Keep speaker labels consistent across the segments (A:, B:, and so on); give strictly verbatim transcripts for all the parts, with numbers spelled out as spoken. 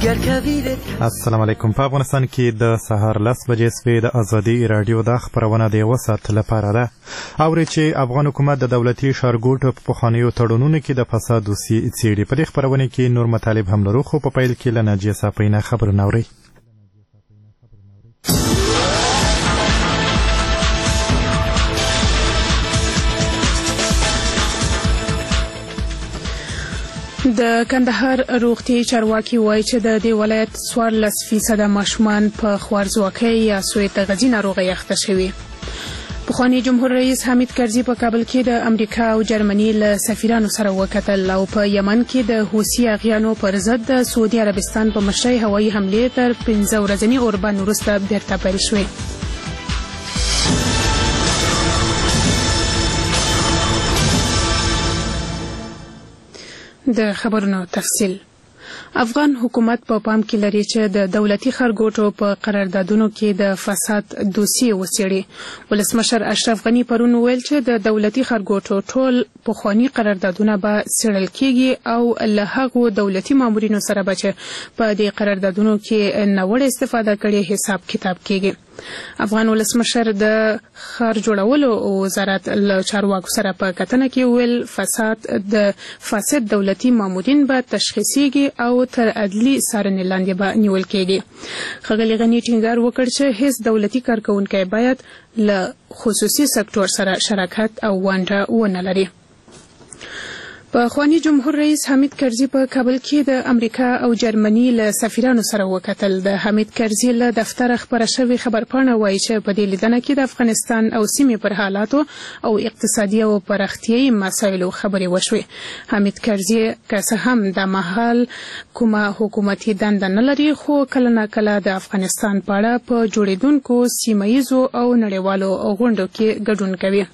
A: السلام علیکم. په افغانستان کې د سهار لس بجې سوې د ازادي رادیو د خبرونه د یوه ساعت لپاره ده. اورئ چې افغان حکومت د دولتي ښارګوټو په پخوانیو تړونونو کې د فساد څېړي. په دې خبرونه کې نور مطالب هم لرو، خو په پیل کې له ناجیه صافۍ نه خبرونه اورئ.
B: د کندهار روغتي چارواکي وایي چې د دې ولایت څوارلس فیصده ماشومان په خوارځواکۍ یا سوء تغذیې ناروغۍ اخته شوي. پخوانی جمهور رئیس حامد کرزي په کابل کې د امریکا او جرمني له سفیرانو سره وکتل او په یمن کې د حوثي اغیانو پر ضد د سعودي عربستان په مشرۍ هوایي حملې تر پنځه ورځني اوربند وروسته بیرته پیل شوې. د خبرونو تفصیل. افغان حکومت په پا پام کې لري چې د دولتي ښارګوټو په قراردادونو کې د فساد دوسیې وڅېړي. ولسمشر اشرف غني پرون وویل چې د دولتي ښارګوټو ټول پخواني قراردادونه به څېړل کېږي او له هغو دولتي مامورینو سره به چې په دې قراردادونو کې ناوړه استفاده کړې حساب کتاب کېږي. افغان ولسمشر د ښار جوړولو وزارت له چارواکو سره په کتنه کې ویل فساد د فاسد دولتي مامورین به تشخیصیږي او تر عدلي څارنې لاندې به نیول کېږي. ښاغلي غني ټینګار وکړ چې هیڅ دولتي کارکوونکی باید له خصوصي سکتور سره شراکت او ونډه ونه لري. پخوانی جمهور رئیس حامد کرزي په کابل کې د امریکا او جرمني له سفیرانو سره وکتل. د حامد کرزي له دفتره خبره شوې خبرپاڼه وایي چې په دې لیدنه کې د افغانستان او سیمې پر حالاتو او اقتصادي او پراختیایي مسایلو خبرې وشوې. حامد کرزي که څه هم د مهال کومه حکومتي دنده نه لري، خو کله نه کله د افغانستان په اړه په جوړېدونکو سیمه ییزو او نړیوالو غونډو کې ګډون کوي.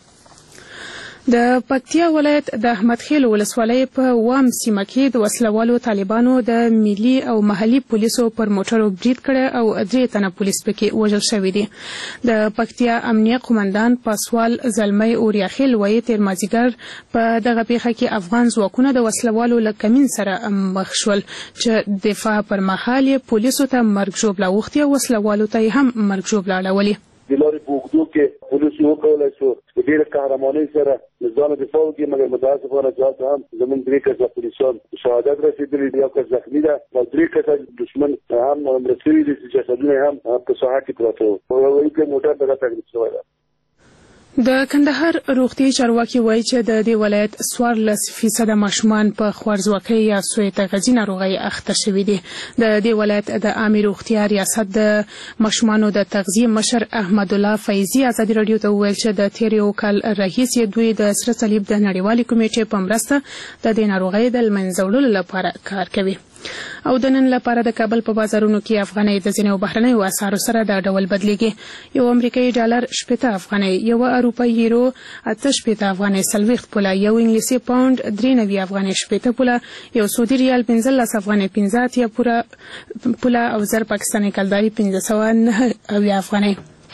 B: د پکتیا ولایت د احمد خیل ولسوالۍ په وام سیمه کې د وسلوالو طالبانو د ملي او محلي پولیسو پر موټرو برید کړی او درې تنه پولیس پکې وژل شوي دي. د پکتیا امنیه قومندان پاسوال زلمی اوریاخیل وایي تېر مازدیګر په دغه پیښه کې افغان ځواکونه د وسلوالو له کمین سره مخ شول چې دفاع پر مهال یې پولیسو ته مرګ ژوبله اوښتې او وسلوالو ته یې هم مرګ ژوبله اړولې.
C: د لارې په اوږدو کې پولیس وکولی شو په ډېره قهرمانۍ سره د ځانه دفاع وکړي، مګر متاسفانه چاته هم زموږ درې کسه پولیسان شهادت رسېدلي دي. یو کس زخمي ده او درې کسه دښمن هم مړه شوي دي چې جسدونه هم په ساحه کې پراته وو. وایي چې موټر دغه تګریب شوی ده.
B: د کندهار روغتي چارواکي وایي چې د دې ولایت څوارلس فیصده ماشومان په خوارځواکۍ یا سوء تغذیې ناروغۍ اخته شوي دي. د دې ولایت د عامې روغتیا ریاست د ماشومانو د تغذیې مشر احمد الله فیضي ازادي راډیو ته وویل چې د تېر یو کال راهیسې دوی د سره صلیب د نړیوالې کمیټې په مرسته د دې ناروغۍ د له منځه وړلو لپاره کار کوي. او د نن لپاره د کابل په بازارونو کې افغانۍ د ځینو بهرنیو اسعارو سره د ډول بدلیږي. یو امریکایي ډالر شپېته افغانۍ، یو اروپایي یورو اته شپېته افغانۍ څلوېښت پوله، یو انګلیسي پاونډ درې نوي افغانۍ شپېته پوله، یو سعودي ریال پنځلس افغانۍ پنځه اتیا پوله او زر پاکستاني کلداري پنځه سوه نهه اویا افغانۍ.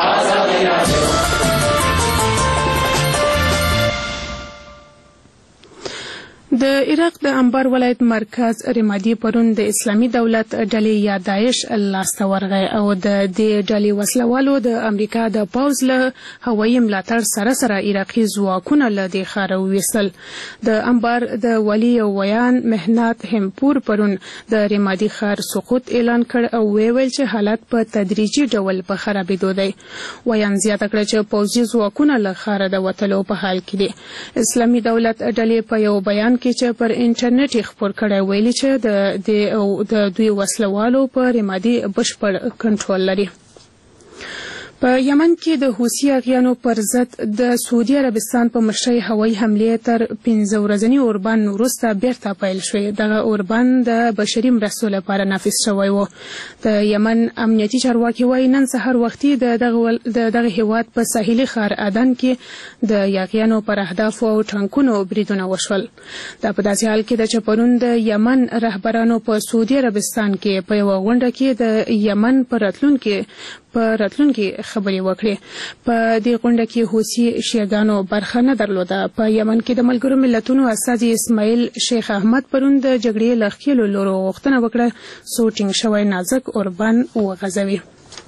B: د عراق د انبار ولایت مرکز رمادي پرون د اسلامي دولت ډلې یا داعش لاسته ورغی او د دې ډلې وسلوالو د امریکا د پوځ له هوایي ملاتړ سره سره عراقي ځواکونه له دې ښاره وویستل. د انبار د والي ویان مهنات همپور پرون د رمادي ښار سقوط اعلان کړ او ویل چې حالت په تدریجي ډول په خرابېدو دی. ویان زیاته کړه چې پوځي ځواکونه له ښاره د وتلو په حال کې دي. اسلامي دولت ډلې په یو بیان کې چې پر انټرنیټ خپور کړی ویلي چې د دوی وسلوالو په رمادي بشپړ کنټرول لري. په یمن کې د حوثي اغیانو پر ضد د سعودي عربستان په مشرۍ هوایي حملې تر پنځه ورځني اوربند وروسته بیرته پیل شوې. دغه اوربند د بشري مرستو لپاره نافذ شوی و. د یمن امنیتي چارواکي وایي نن سهار وختي د دغه هیواد په ساحلي ښار عدن کې د یاغیانو پر اهدافو او ټانکونو بریدونه وشول. دا په داسې حال کې ده چې پرون د یمن رهبرانو په سعودي عربستان کې په یوه غونډه کې د یمن په راتلونکي په راتلونکي خبرې وکړې. په دې غونډه کې حوثي شیعاګانو برخه نه درلوده. په یمن کې د ملګرو ملتونو استازي اسماعیل شیخ احمد پرون د جګړې له ښکېلو لورو غوښتنه وکړه څو ټینګ شوی نازک اوربند وغځوي.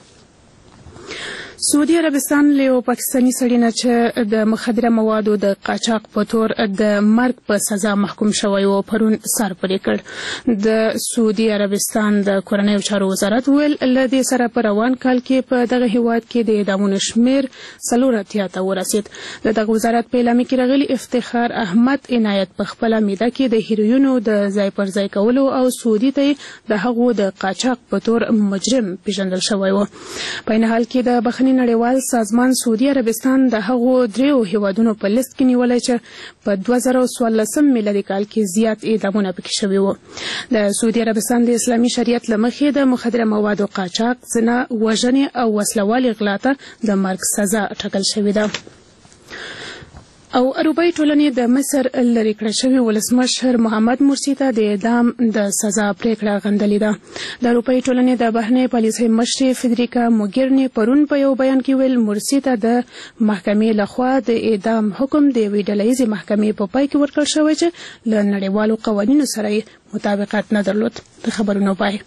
B: سعودي عربستان له پاکستاني سړي نه چې د مخدره موادو د قاچاق په تور د مرګ په سزا محکوم شوی و پرون سر پرې کړ. د سعودي عربستان د کورنیو چارو وزارت ویل له دې سره په روان کال کې په دغه هیواد کې د اعدامونو شمیر څلور اتیا ته ورسید. د دغه وزارت په اعلامیه کې راغلي افتخار احمد عنایت په خپله میده کې د هیروینو د ځای پر ځای کولو او سعودي ته د هغو د قاچاق په تور مجرم پیژندل شوی و. په این حال کې د بخښنې نړیوال سازمان سعودي عربستان د هغو دریو هیوادونو په لیست کې نیولی چې په دوه زره څوارلسم میلادي کال کې زیات اعدامونه پکې شوي وو. د سعودي عربستان د اسلامي شریعت له مخې د مخدره موادو قاچاق، زنا، وژنې او وسلوالې غلا ته د مرګ سزا ټاکل شوې ده. او اروپایي ټولنې د مصر لرې کړه شوي ولسمشر محمد مرسي ته د اعدام د سزا پریکړه غندلې ده. د اروپایي ټولنې د بهرنۍ پالیسۍ مشرې فدریکا موګیرني پرون په یو بیان کې ویل مرسي ته د محکمې لخوا د اعدام حکم د یوې ډلهییزې محکمې په پای کې ورکړل شوی چې له نړیوالو قوانینو سره یې مطابقت نه درلود. د خبرونو پای.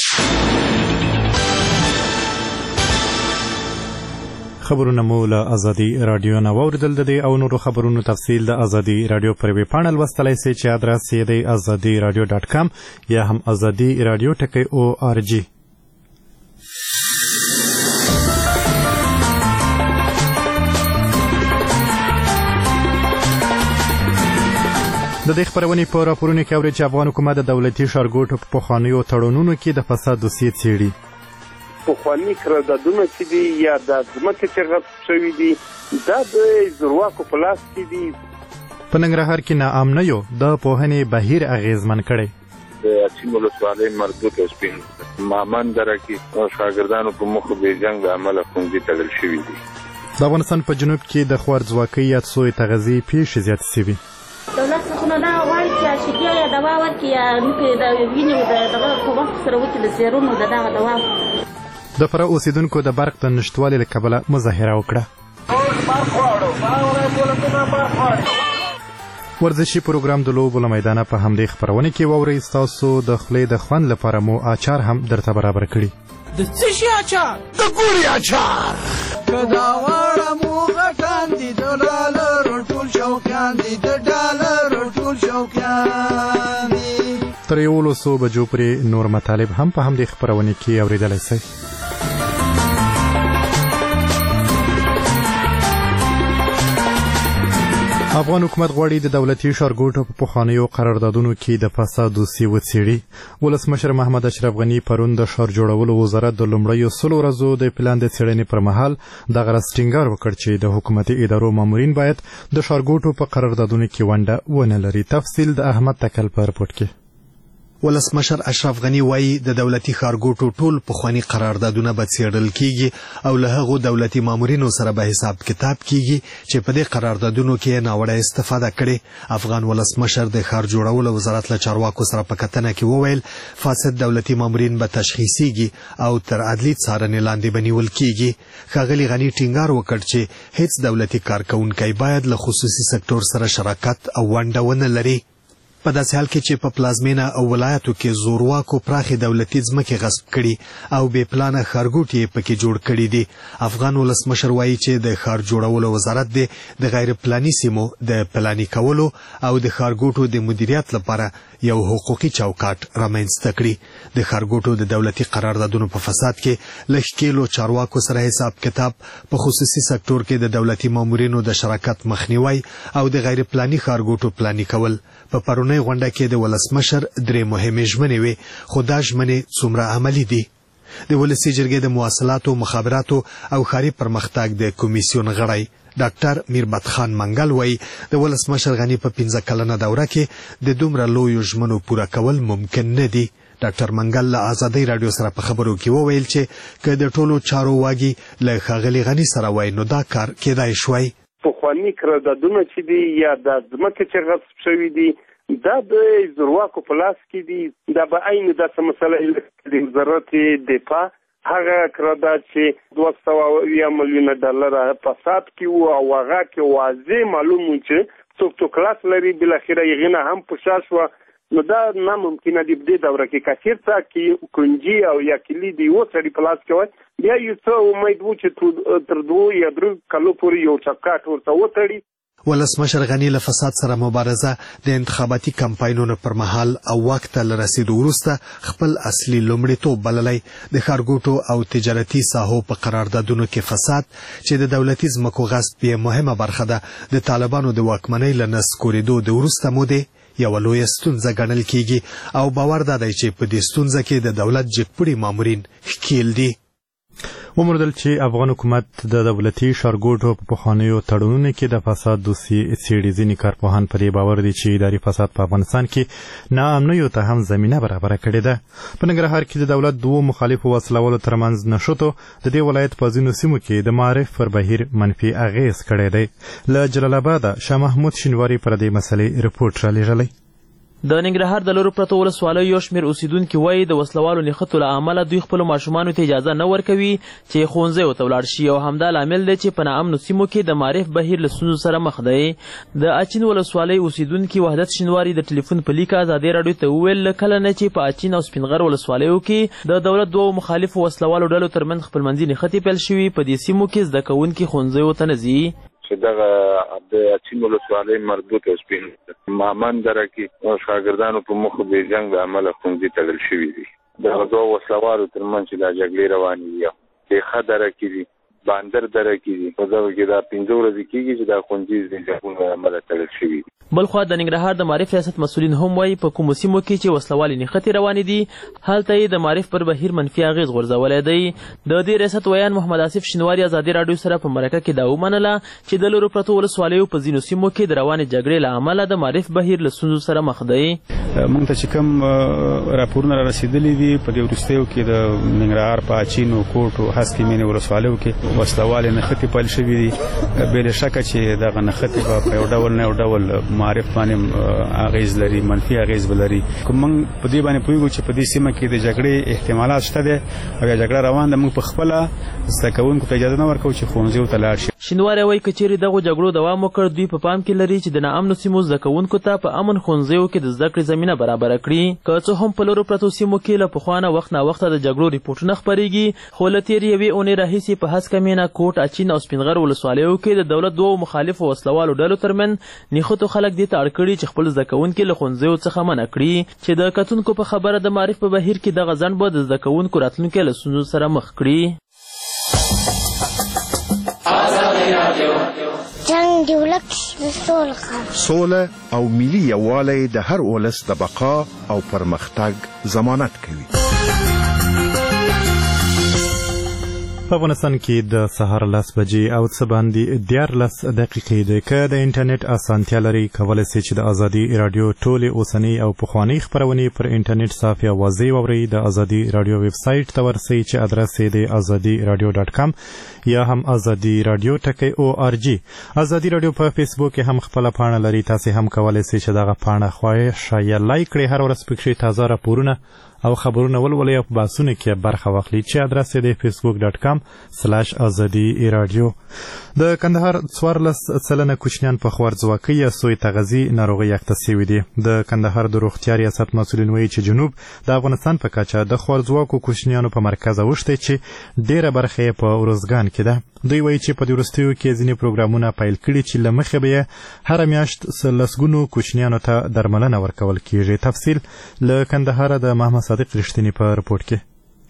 A: خبرونه مو له ازادي رادیو نه واوریدل. د دې او نورو خبرونو تفصیل د ازادي رادیو پر ویب پاڼه لوستلی سئ چې ادرس یې دی ازادي رادیو ډاټ کام یا هم ازادي رادیو ټکی او آر جی. د دې خبرونې په راپورونو کې اورئ چې افغان حکومت د دولتي ښارګوټو په پخوانیو تړونونو کې د فساد دوسیې څېړي.
D: پخواني قراردادونه چې دي یا د ځمکې چې غصب شوي دي دا د زورواکو په لاس کې دي.
A: په ننګرهار کې ناامنیو د پوهنې بهیر اغیزمن کړی.
E: د اچین ولسوالۍ مربوط او سپین مامان دره کې شاګردانو په مخ بې جنګ د عمله ښوونځي تړل شوي دي.
A: د افغانستان په جنوب کې د خوارځواکۍ یا څو تغذیې پیښې زیاتې شوي.
F: دولت څخه دا غواړي چې شیدې یا دوا ورکړي یا نوکې د وینې د دغه په وخت سره وکړي د سیرومو د دغه دوا.
A: د فراه اوسیدونکو د برق د نشتوالي له کبله مظاهره وکړه. ورزشي پروګرام د لوبو له میدانه په همدې خپرونې کې واورئ. ستاسو د خولې د خوند لپاره مو اچار هم درته برابر کړي.
G: د څه شي اچار؟ د ګوري اچار. که دا واړه مو غټان دي د ډالرو ټول شوقیان دي د ډالرو ټول شوقیان دي.
A: تر یولسو بجو پورې نور مطالب هم په همدې خپرونې کې اورېدلی شئ. افغان حکومت غواړي د دولتي ښارګوټو په پخوانیو قراردادونو کې د فساد دوسیې وڅېړي. ولسمشر محمد اشرف غني پرون د ښار جوړولو وزارت د لومړیو سلو ورځو د پلان د څېړنې پر مهال دغه راز ټینګار وکړ چې د حکومتي ادارو مامورین باید د ښارګوټو په قراردادونو کې ونډه ونه لري. تفصیل د احمد تکل په رپورټ کې.
H: ولسمشر اشرف غني وایي د دولتي ښارګوټو ټول پخواني قراردادونه به څېړل کیږي او له هغو دولتي مامورینو سره به حساب کتاب کیږي چې په دې قراردادونو کې ناوړه استفاده کړې. افغان ولسمشر د ښار جوړولو وزارت له چارواکو سره په کتنه کې وویل فاسد دولتي مامورین به تشخیصیږي او تر عدلي څارنې لاندې به نیول کیږي. ښاغلي غني ټینګار وکړ چې هیڅ دولتي کارکوونکی باید له خصوصي سکتور سره شراکت او ونډه ونه لري. په داسې حال کې چې په پلازمینه او ولایتو کې زورواکو پراخې دولتي ځمکې غصب کړي او بې پلانه ښارګوټي یې پکې جوړ کړي دي. افغان ولسمشر وایي چې د ښار جوړولو وزارت دی د غیر پلاني سیمو د پلاني کولو او د ښارګوټو د مدیریت لپاره یو حقوقي چوکاټ رامنځته کړي. د ښارګوټو د دولتي قراردادونو په فساد کې له ښکېلو چارواکو سره حساب کتاب، په خصوصي سکتور کې د دولتي مامورینو د شراکت مخنیوی او د غیر پلاني ښارګوټو پلاني کول. په پرونۍ غونډه کې د ولسمشر درې مهمې ژمنې وې، خو دا ژمنې څومره عملي دي؟ د ولسي جرګې د مواصلاتو، مخابراتو او ښاري پرمختګ د کمیسیون غړی ډاکټر میربت خان منګل وایي د ولسمشر غني په پنځه کلنه دوره کې د دومره لویو ژمنو پوره کول ممکن نه دي. ډاکټر منګل له ازادۍ راډیو سره په خبرو کې وویل چې که د ټولو چارو واګي له ښاغلي غني سره وای نو دا کار کېدای شوی.
D: پخواني قراردادونه چې دي یا د ځمکې چې غصب شوي دي دا د زورواکو په لاس کې دي. دا به عین داسې مسله د وزارت دفاع هغه قرارداد چې دوه سوه اویا میلیونه ډالر فساد کې وو او هغه کې واضح معلوم و چې څوک څوک لاس لري بالاخره یې نه هم پوښا شوه. نو دا ناممکنه دی په دې دوره کې که چېرته کې کنجي او یا کلي د یوه سړي په لاس کې وای بیا یو څه امید و چې تر دوو یا درې کلو پورې یو چوکاټ ورته وتړي.
H: ولسمشر غني له فساد سره مبارزه د انتخاباتي کمپاینونو پر مهال او وخت ته رسیدو وروسته خپل اصلي لومړیتوب بللی د ښارګوټو او تجارتي ساحو په قراردادونو کې فساد چې د دولتي ځمکو غصب یې مهمه برخه ده د طالبانو د واکمنۍ له نسکورېدو د وروسته مودې یوه لویه ستونزه ګڼل کیږي او باور دا دی چې په دې ستونزه کې د دولت جګپړي مامورین ښکیل دي.
A: وموندل چې افغان حکومت د دولتي ښارګوټو په پخوانیو تړونونو کې د فساد دوسیې څېړي. ځینې کارپوهان په دې باور دي چې اداري فساد په افغانستان کې ناامنیو ته هم زمینه برابره کړې ده. په ننګرهار کې د دولت دوو مخالفو وسلوالو ترمنځ نښتو د دې ولایت په ځینو سیمو کې د معارف پر بهیر منفي اغېز کړی دی. له جلال آباده شاه محمود شینواري پر دې مسلې رپورټ رالیږلی.
I: د ننګرهار د لرو پرتو ولسوالیو یو شمېر اوسیدونکي وایي د وسلوالو نښتو له امله دوی خپلو ماشومانو ته اجازه نه ورکوي چې ښوونځیو ته ولاړ شي او همدا لامل دی چې په ناامنو سیمو کې د معارف بهیر له ستونزو سره مخ دی. د اچین ولسوالۍ اوسیدونکي وحدت شینواري د ټلیفون په لیک ازادي راډیو ته وویل کله نه چې په اچین او سپینغر ولسوالیو کې د دولت دوو مخالفو وسلوالو ډلو ترمنځ خپلمنځي نښتې پیل شوي په دې سیمو کې زده کوونکي ښوونځیو ته نه ځي.
E: چې دغه د اچین ولسوالۍ مربوط او سپین مامان دره کې شاګردانو په مخ د جنګ له امله ښوونځي تړل شوي دي. دغه دوه وسلوالو ترمنځ چې دا جګړې روانې دي تیخه دره کې دي باندر دره کې دي په دغه کې دا پنځه ورځې کېږي چې دا ښوونځي د جنګونو له امله تړل شوي دي.
I: بلخوا د ننګرهار د معارف ریاست مسؤلین هم وایي په کومو سیمو کې چې وسلوالې نښتې روانې دي هلته یې د معارف پر بهیر منفي اغېز غورځولی دی. د دې ریاست ویان محمد آصف شینواري ازادي راډیو سره په مرکه کې دا ومنله چې د لرو پرتو ولسوالیو په ځینو سیمو کې د روانې جګړې له امله د معارف بهیر له ستونزو سره مخ دی.
J: موږ ته چې کوم راپورونه را رسېدلي دي په دې وروستیو کې د ننګرهار په اچین او کوټ او هسکې مینې ولسوالیو کې وسلوالې نښتې پیل شوي دي. بې شکه چې دغه نښتې به په یو ډول نه یو ډول معارف باندې اغیز لري منفي اغیز بلري. کوم موږ په دې باندې پوهیږو چې په دې سیمه کې د جګړې احتمالات شته دي او یا جګړه روان ده. موږ په خپل زده کوونکو ته اجازه نه ورکوو چې ښوونځیو ته لاړ شي.
I: شینواری وایي که چیرې دغو جګړو دوام وکړ دوی په پام کې لري چې د ناامنو سیمو زده کوونکو ته په امن ښوونځیو کې د زده کړې زمینه برابره کړي. که څه هم په لرو پرتو سیمو کې له پخوا نه وخت ناوخته د جګړو ریپورټونه خپرېږي خو له تېرې یوې اونۍ راهیسې په هسکه مینه کوټ اچین او سپینغر ولسوالیو کې د دولت دوو مخالفو وسلوالو ډلو ترمنځ نښتو خلک دې ته اړ کړي چې خپل زده کوونکي له ښوونځیو څخه منع کړي چې د کتونکو په خبره د معارف په بهیر کې دغه ځنډ به د زده کوونکو راتلونکی له ستونزو سره مخ کړي.
K: جنگ د ولس د سولې
L: سوله او ملي یووالی د هر ولس د بقا او پرمختګ ضمانت کوي.
A: په افغانستان کې د سهار لس بجې او څه باندې دیارلس دقیقې دی. که د انټرنیټ اسانتیا لري کولی سئ چې د ازادي راډیو ټولې اوسنۍ او پخوانۍ خپرونې پر انټرنیټ صافي اوازې واورئ. د ازادي راډیو ویب سایټ ته ورسئ چې ادرس یې د ازادي راډیو ډاټ کام یا هم ازادي راډیو ټکی او آر جي. ازادي راډیو په فیسبوک کې هم خپله پاڼه لري. تاسې هم کولی سئ چې دغه پاڼه خوښه یا لایک کړئ. هر ورځ پکښې تازه راپورونه او خبرونه ولولئ او په بحثونو کې برخه واخلئ چې ادرس یې د فیسبوک ډاټ کام سلاش ازادي راډیو. د کندهار څوارلس سلنه کوچنیان په خوارځواکۍ یا سوی تغذي ناروغۍ اخته سوي دي. د کندهار د روغتیا ریاست مسؤلین وایي چې جنوب د افغانستان په کچه د خوارځواکو کوچنیانو په مرکز اوښتی چې ډیره برخه یې په ارزګان کې ده. دوی وایي چې په دې وروستیو کې ځینې پروګرامونه پیل کړي چې له مخې به یې هره میاشت لسګونو کوچنیانو ته درملنه ورکول کیږي. تفصیل له کندهاره د محمد صادق رښتینی په رپورټ کې.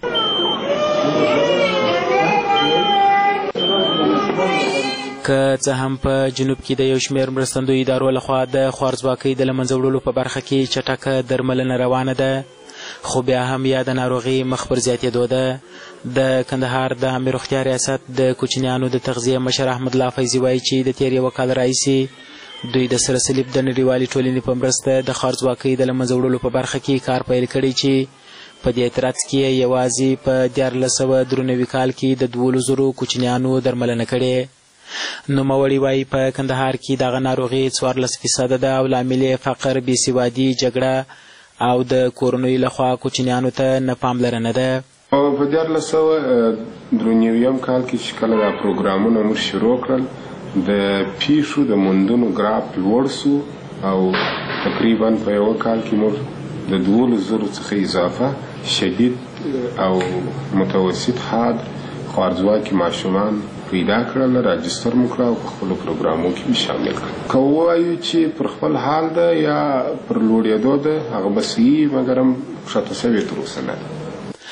M: که څه هم په جنوب کې د یو شمېر مرستندویو ادارو لخوا د خوارځواکۍ د له منځه وړلو په برخه کې چټکه درملنه روانه ده خو بیا هم یا د ناروغۍ مخ پر زیاتېدو ده. د کندهار د عامې روغتیا ریاست د کوچنیانو د تغذیې مشر احمد الله فیضي وایي چې د تېر یوه کال راهیسې دوی د سره صلیب د نړیوالې ټولنې په مرسته د خوارځواکۍ د له منځه وړلو په برخه کې کار پیل کړی چې په دې ترڅ کې یوازې په دیارلس سوه درې نوي کال کې د دولس زرو کوچنیانو درملنه کړې. نوموړي وایي په کندهار کې دغه ناروغي څوارلس فیصده ده او لامل یې فقر، بېسوادي، جګړه او د کورنیو لخوا کوچنیانو ته نه پاملرنه ده.
N: په دیارلس سوه درې نویم کال کې چې کله دا پروګرامونه موږ شروع کړل د پیښو د موندنو ګراف لوړ سو او تقریبا په یو کال کې موږ د دولس زرو څخه اضافه شدید او متوسط حاد خوارځواکي ماشومان پیدا کړل، راجستر مو کړه او په خپلو پروګرامو کې شامل کړل. که ووایو چې پر خپل حال ده یا پر لوړېدو ده، هغه به صحیح مګر هم ښکته شوې تر اوسه نه ده.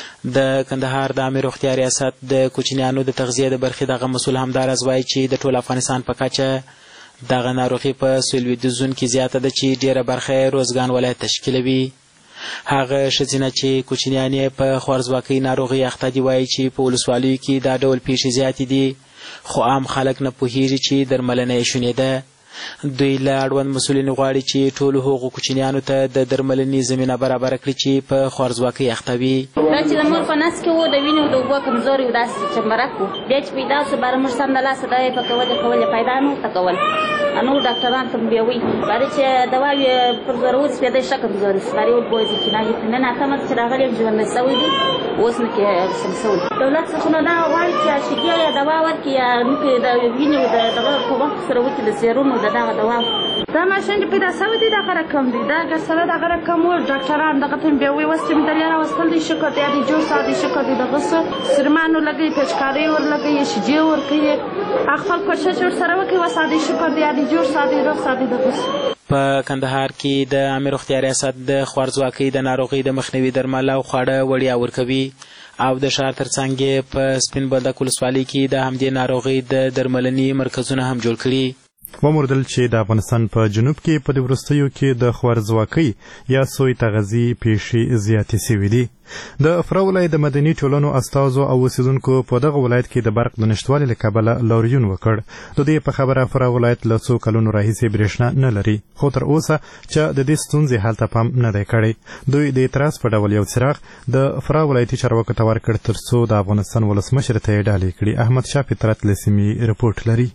M: د کندهار د عامې روغتیا ریاست د کوچنیانو د تغذیې د برخې دغه مسؤل همداراز وایي چې د ټول افغانستان په کچه دغه ناروغي په سویل لویدیځ زون کې زیاته ده چې ډېره برخه یې روزګان ولایت تشکیلوي. هغه ښځینه چې کوچنیان یې په خوارځواکۍ ناروغۍ اخته دي وایي چې په ولسوالیو کې دا ډول پیښې زیاتې دي، خو عام خلک نه پوهېږي چې درملنه یې شونې ده. دوی له اړوند مسؤلینو غواړي چې ټولو هغو کوچنیانو ته د درملنې زمینه برابره کړي چې په خوارځواکۍ اخته وي.
F: دا چې د مور په نس کې و د وینې د اوبو کمزوري و داسې چمبرک و، بیا چې پیدا سو باره موږ سمدلاسه دا یې پکولې کولې پیدا نه ورته کول. نور ډاکټران ته بیا وایي باره چې دوا یې پر زورور سپېده ښه کمزوري سو باره یې وربوځي چې نه ناکامه چې راغلی یم ژوندی سوی دي اوس نه کې سم سوی. دولت څخه نو دا غواړي چې شیدې یا دوا ورکړي یا نوکې د وینې د دغه په وخت سره وکړي د سیرونو د دغه دوا دا ماشین چې پیدا سوی دی دغه رقم دی دا اگر سره دغه رقم و ډاکټران دغه ته بیا وایي وس چې مې دریا راوستل دی ښه کړ دی د جوړ سا دی ښه کړ دی دغه څه سرمانو لګوي پېچکارۍ ور لګوي شیدې ورکوي خپل کوشش ورسره وکړي وس دی ښه کړ دی د جوړ سا دی روغ سا دی دغه
M: په کندهار کې د عامې روغتیا ریاست د خوارځواکۍ د ناروغۍ د مخنیوي درمل او خواړه وړیا ورکوي او د ښار تر څنګ یې په سپین بولدک ولسوالۍ کې د همدې ناروغۍ د درملنې مرکزونه هم جوړ کړي.
A: وموردل چې د افغانستان په جنوب کې په دې وروستیو کې د خوارځواکۍ یا سوی تغذي پیښې زیاتې سوي دي. د فراه ولایت د مدني ټولنو استازو او اوسیدونکو په دغه ولایت کې د برق د نشتوالي له کبله لاریون وکړ. د دې په خبره فراه ولایت له څو کلونو راهیسې برېښنا نه لري، خو تر اوسه چې د دې ستونزې حل ته پام نه دی کړی. دوی د اعتراض په ډول یو څراغ د فراه ولایتي چارواکو ته ورکړ تر څو د افغانستان ولسمشر ته یې ډالۍ کړي. احمد شاه فطرت له سیمې رپورټ لري.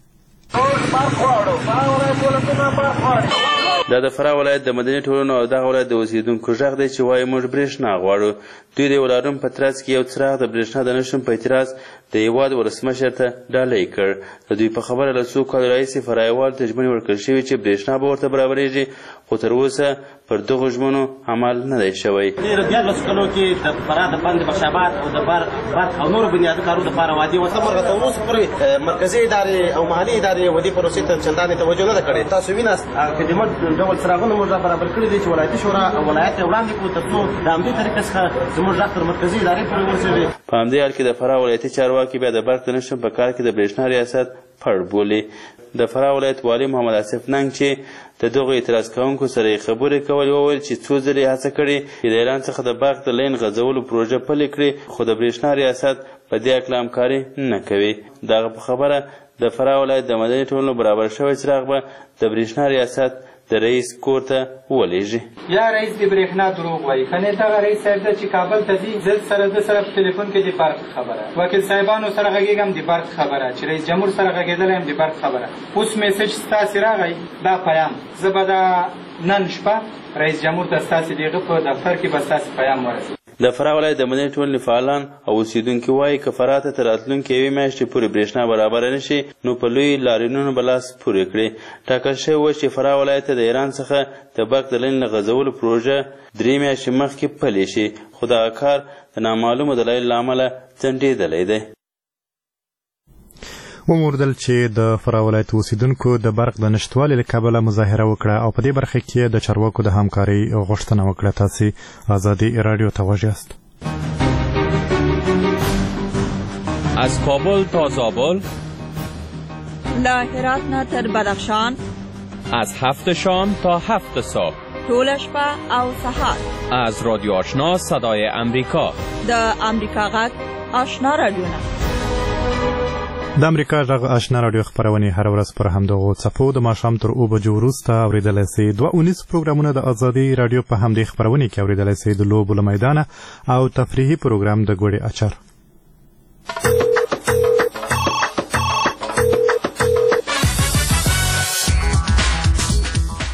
O: دا د فراه ولایت د مدني ټولنو او دغه ولایت د اوسیدونکو غږ دی چې وایي موږ برېښنا غواړو. دوی د یو لاریون په ترڅ کې یو څراغ د برېښنا د نشتون په اعتراض د هېواد ولسمشر ته ډالۍ کړ. د دوی په خبره له څو کالو راهیسې فرایوالو ته ژمنې ورکړل شوې چې برېښنا به ورته برابرېږي، خو تر اوسه پر دغو ژمنو عمل نه دی شوی.
P: تېرو دیارلسو کلو کې د فراه د بند بخشاباد او د برق او نورو بنیادي کارونو لپاره وعدې ورته مرغه تر اوسه پورې مرکزي ادارې او محلي ادارې ودې پروسې ته چندانې توجه نه ده کړې. تاسو ویناست که د مټ ډول څراغونه موږ برابر کړي دي چې ولایتي شورا او ولایت ته وړاندې کړو تر څو د همدې طریقې څخه زموږ غږ تر مرکزي ادارې پورې ورسوي.
O: په همدې حال کې د فراه ولایتي چارواکي بیا د برق د نشتون په کار کې د برېښنا ریاست پړ بولي. د فراه ولایت والي محمد آصف ننګ چې د دغو اعتراض کوونکو سره یې خبرې کولې وویل چې څو ځلې هڅه کړې چې د ایران څخه د برق د لین غځولو پروژه پلې کړي، خو د برېښنا ریاست په دې هکله همکاري نه کوي. دغه په خبره د فراه ولایت د مدني ټولنو برابر شوی څراغ به د برېښنا ریاست د رئیس کور ته ولېږي.
Q: یا رئیس د برېښنا دروغ وایي، کنې دغه رئیس صاحب ته چې کابل ته ځي زه سره د سره په تلیفون کې د برق خبره، وکیل صاحبانو سره غږېږم د برق خبره، چې رئیس جمهور سره غږېدلی یم د برق خبره. اوس میسج ستاسې راغی دا پیام زه به دا نن شپه رئیس جمهور ته ستاسې د هغه په دفتر کې به ستاسې پیام ورسوي.
O: د فراه ولایت د مدني ټولنې فعالان او اوسیدونکي وایي که فراه ته تر راتلونکې یوې میاشتې پورې برېښنا برابره نه شي نو په لوی لاریونونو به لاس پورې کړي. ټاکل شوی وه چې فراه ولایت ته د ایران څخه د برق د لین له غځولو پروژه درې میاشتې مخکې پلې شي، خو دغه کار د نامعلومو دلایلو له امله ځنډېدلی دی.
A: وموردل چې د فراه ولایت اوسیدونکو د برق د نشتوالي له کبله مظاهره وکړه او په دې برخه کې د چارواکو د همکارۍ غوښتنه وکړه. تاسې آزادي رادیو ته غوږ یاست.
R: از کابل تا زابل،
S: له هرات نه تر بدخشان،
R: از هفت شام تا هفت صبح،
S: ټوله شپه او سهار،
R: از رادیو آشنا صدای امریکا،
S: د امریکا غږ آشنا رادیوونه.
A: د امریکا غږ آشنا راډیو خپرونې هره ورځ پر همدغو څپو د ماښام تر اوه بجو وروسته اورېدلی سئ. دوه اونیز پروګرامونه د ازادي راډیو په همدې خپرونې کې اورېدلی سئ. د لوبو له میدانه او تفریحي پروګرام د ګوړې اچر.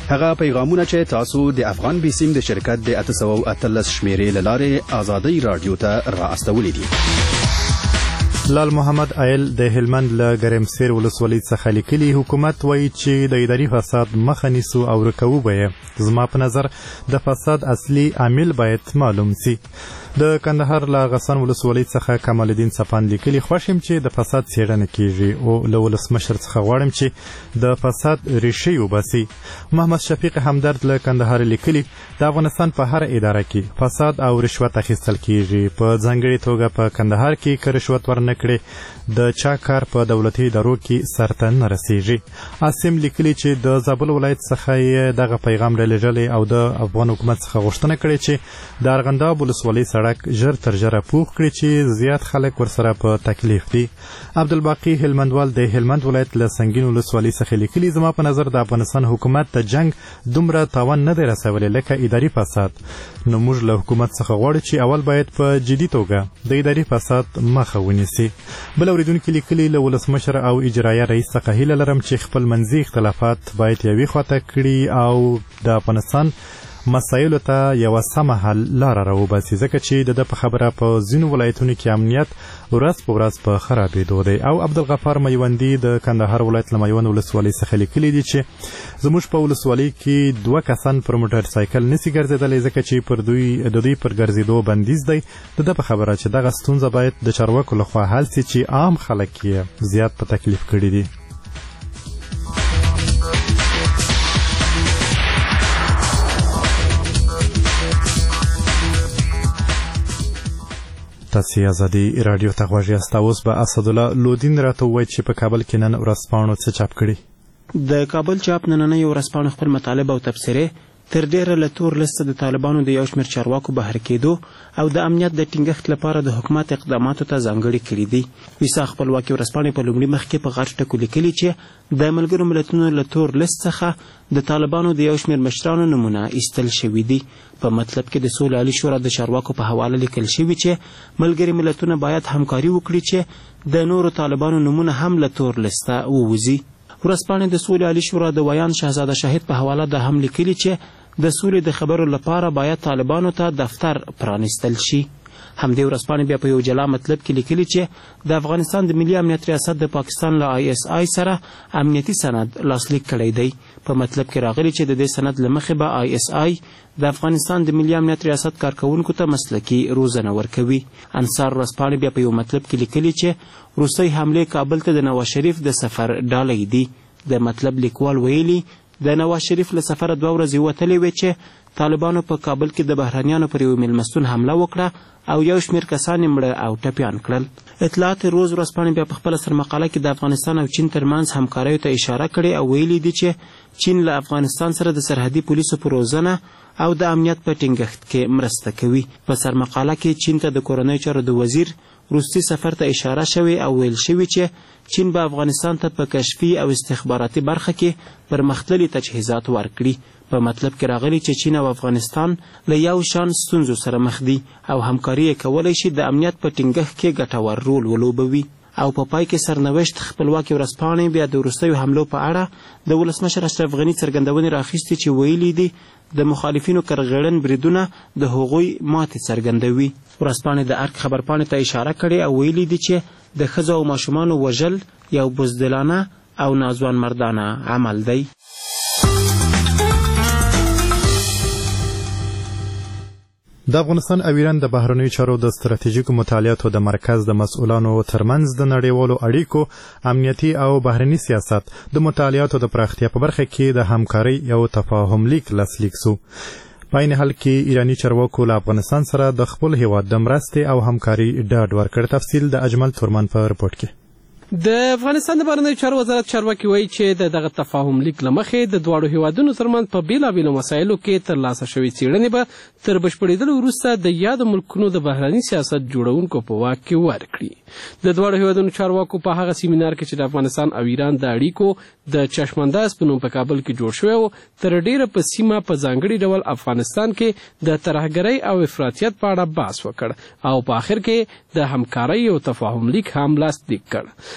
T: هغه پیغامونه چې تاسو د افغان بیسیم د شرکت د اته سوه او اتلس شمیرې له لارې ازادۍ راډیو ته را استولی دي.
A: لال محمد ایل د هلمند له ګرمسیر ولسوالۍ څخه لیکلي حکومت وایي چې د اداري فساد مخه نیسو او رکوو به یې. زما په نظر د فساد اصلي عامل باید معلوم سي. د کندهار له غسان ولسوالۍ څخه کمال الدین صفان لیکلي خوښ یم چې د فساد څېړنه کیږي او له ولسمشر څخه غواړم چې د فساد ریښې وباسي. محمد شفیق همدرد له کندهار لیکلي د افغانستان په هر اداره کې فساد او رشوت اخیستل کیږي. په ځانګړې توګه په کندهار کې که رشوت ورنه کړي د چا کار په دولتي ادارو کې سرته نه رسیږي. عاصم لیکلي چې د زابل ولایت څخه یې دغه پیغام رالیږلی او د افغان حکومت څخه غوښتنه کړې چې د ارغنداب ولسوالۍ سړک ژر تر ژره پوخ کړي چې زیات خلک ورسره په تکلیف دي. عبدالباقي هلمندوال د هلمند ولایت له سنګین ولسوالۍ څخه لیکلي زما په نظر د افغانستان حکومت ته جنگ دومره تاوان نه دی رسولی لکه اداري فساد. نو موږ له حکومت څخه غواړو چې اول باید په جدي توګه د اداري فساد مخه ونیسي. بل اورېدونکي لیکلي له ولسمشر او اجرایه رئیس څخه هیله لرم چې خپل منځي اختلافات باید یوې خواته کړي او د افغانستان مسایلو ته یوه سمه حل لاره راوباسي ځکه چې د ده په خبره په ځینو ولایتونو کې امنیت ورځ په ورځ په خرابېدو دی. او عبدالغفار میوندي د کندهار ولایت له میوند ولسوالۍ څخه لیکلي دي چې زموږ په ولسوالۍ کې دوه کسان پر موټر سایکل نسي ګرځېدلی ځکه چې پر دوی د دوی پر ګرځېدو بندیز دی. د ده په خبره چې دغه ستونزه باید د چارواکو لخوا حل سي چې عام خلک یې زیات په تکلیف کړي دي. تاسې ازادي راډیو ته غوږ یاست. اوس به اسدالله لودین راته ووایي چې په کابل کې نن ورځپاڼو څه چاپ کړي.
U: د کابل چاپ نننۍ ورځپاڼو خپل مطالب او تبصرې تر ډیره له تور لسته د طالبانو د یو شمېر چارواکو بهر کېدو او د امنیت د ټینګښت لپاره د حکومت اقداماتو ته ځانګړي کړي دي. ویسا خپلواکي ورځپاڼې په لومړي مخ کې په غټ ټکو لیکلي چې د ملګرو ملتونو له تور لست څخه د طالبانو د یو شمېر مشرانو نومونه ایستل شوي دي. په مطلب کې د سولې عالي شورا د چارواکو په حواله لیکل شوي چې ملګري ملتونه باید همکاري وکړي چې د نورو طالبانو نومونه هم له تور لسته ووځي. ورځپاڼې د سولې عالي شورا د ویان شهزاده شاهد په حواله دا هم لیکلي چې د سولې د خبرو لپاره باید طالبانو ته دفتر پرانیستل شي. همدې ورځپاڼې بیا په یو جلا مطلب کې لیکلي چې د افغانستان د ملي امنیت ریاست د پاکستان له آی اس آی سره امنیتي سند لاسلیک کړی دی. په مطلب کې راغلي چې د دې سند له مخې به آی اس آی د افغانستان د ملي امنیت ریاست کارکوونکو ته مسلکي روزنه ورکوي. انصار ورځپاڼې بیا په یو مطلب کې لیکلي چې روسۍ حملې کابل ته د نواز شریف د سفر ډالۍ دي. د مطلب لیکوال ویلي د نواز شریف له سفره دوه ورځې وتلې وې چې طالبانو په کابل کې د بهرانیانو پر یو میلمستون حمله وکړه او یو شمېر کسان یې مړه او ټپیان کړل. اطلاعات روز ورځپاڼې بیا په خپله سرمقاله کې د افغانستان او چین ترمنځ همکاریو ته اشاره کړې او ویلي دي چې چین له افغانستان سره د سرحدي پولیسو په روزنه او د امنیت په ټینګښت کې مرسته کوي. په سرمقاله کې چین ته د کورنیو چارو د وزیر روسي سفر ته اشاره شوې او ویل شوي چې چین به افغانستان ته په کشفي او استخباراتي برخه کې پرمختللي تجهیزات ورکړي. په مطلب کې راغلي چې چین او افغانستان له یو شان ستونزو سره مخ دي او همکاري یې کولی شي د امنیت په ټینګښت کې ګټور رول ولوبوي. او په پای کې سرنوشت خپلواکي ورځپاڼې بیا د وروستیو حملو په اړه د ولسمشر اشرف غني څرګندونې راخیستې چې ویلي دي د مخالفینو کرغړن بریدونه د هغوی ماتې څرګندوي. ورځپاڼې د ارګ خبرپاڼې ته اشاره کړې او ویلي دي چې د ښځو او ماشومانو وژل یو بزدلانه او ناځوان مردانه عمل دی.
A: د افغانستان او ایران د بهرنیو چارو د ستراتیژیکو مطالعاتو د مرکز د مسؤلانو ترمنځ د نړیوالو اړیکو، امنیتي او بهرني سیاست د مطالعاتو د پراختیا په برخه کې د همکارۍ یو تفاهم لیک لاسلیک سو. په عین حال کې ایراني چارواکو له افغانستان سره د خپل هیواد د مرستې او همکارۍ ډاډ ورکړ. تفصیل د اجمل تورمن په رپورټ کې.
V: د افغانستان د بهرنیو چارو وزارت چارواکي وایي چې د دغه تفاهم لیک له مخې د دواړو هیوادونو ترمنځ په بېلابېلو مسایلو کې ترلاسه شوې څېړنې به تر بشپړېدلو وروسته د یادو ملکونو د بهرني سیاست جوړونکو په واک کې ورکړي. د دواړو هیوادونو چارواکو په هغه سیمینار کې چې د افغانستان او ایران د اړیکو د چشمانداز په نوم په کابل کې جوړ شوی و، تر ډېره په سیمه په ځانګړي ډول افغانستان کې د ترهګرۍ او افراطیت په اړه بحث وکړ او په آخر کې د همکارۍ او تفاهم لیک هم لاسلیک کړ.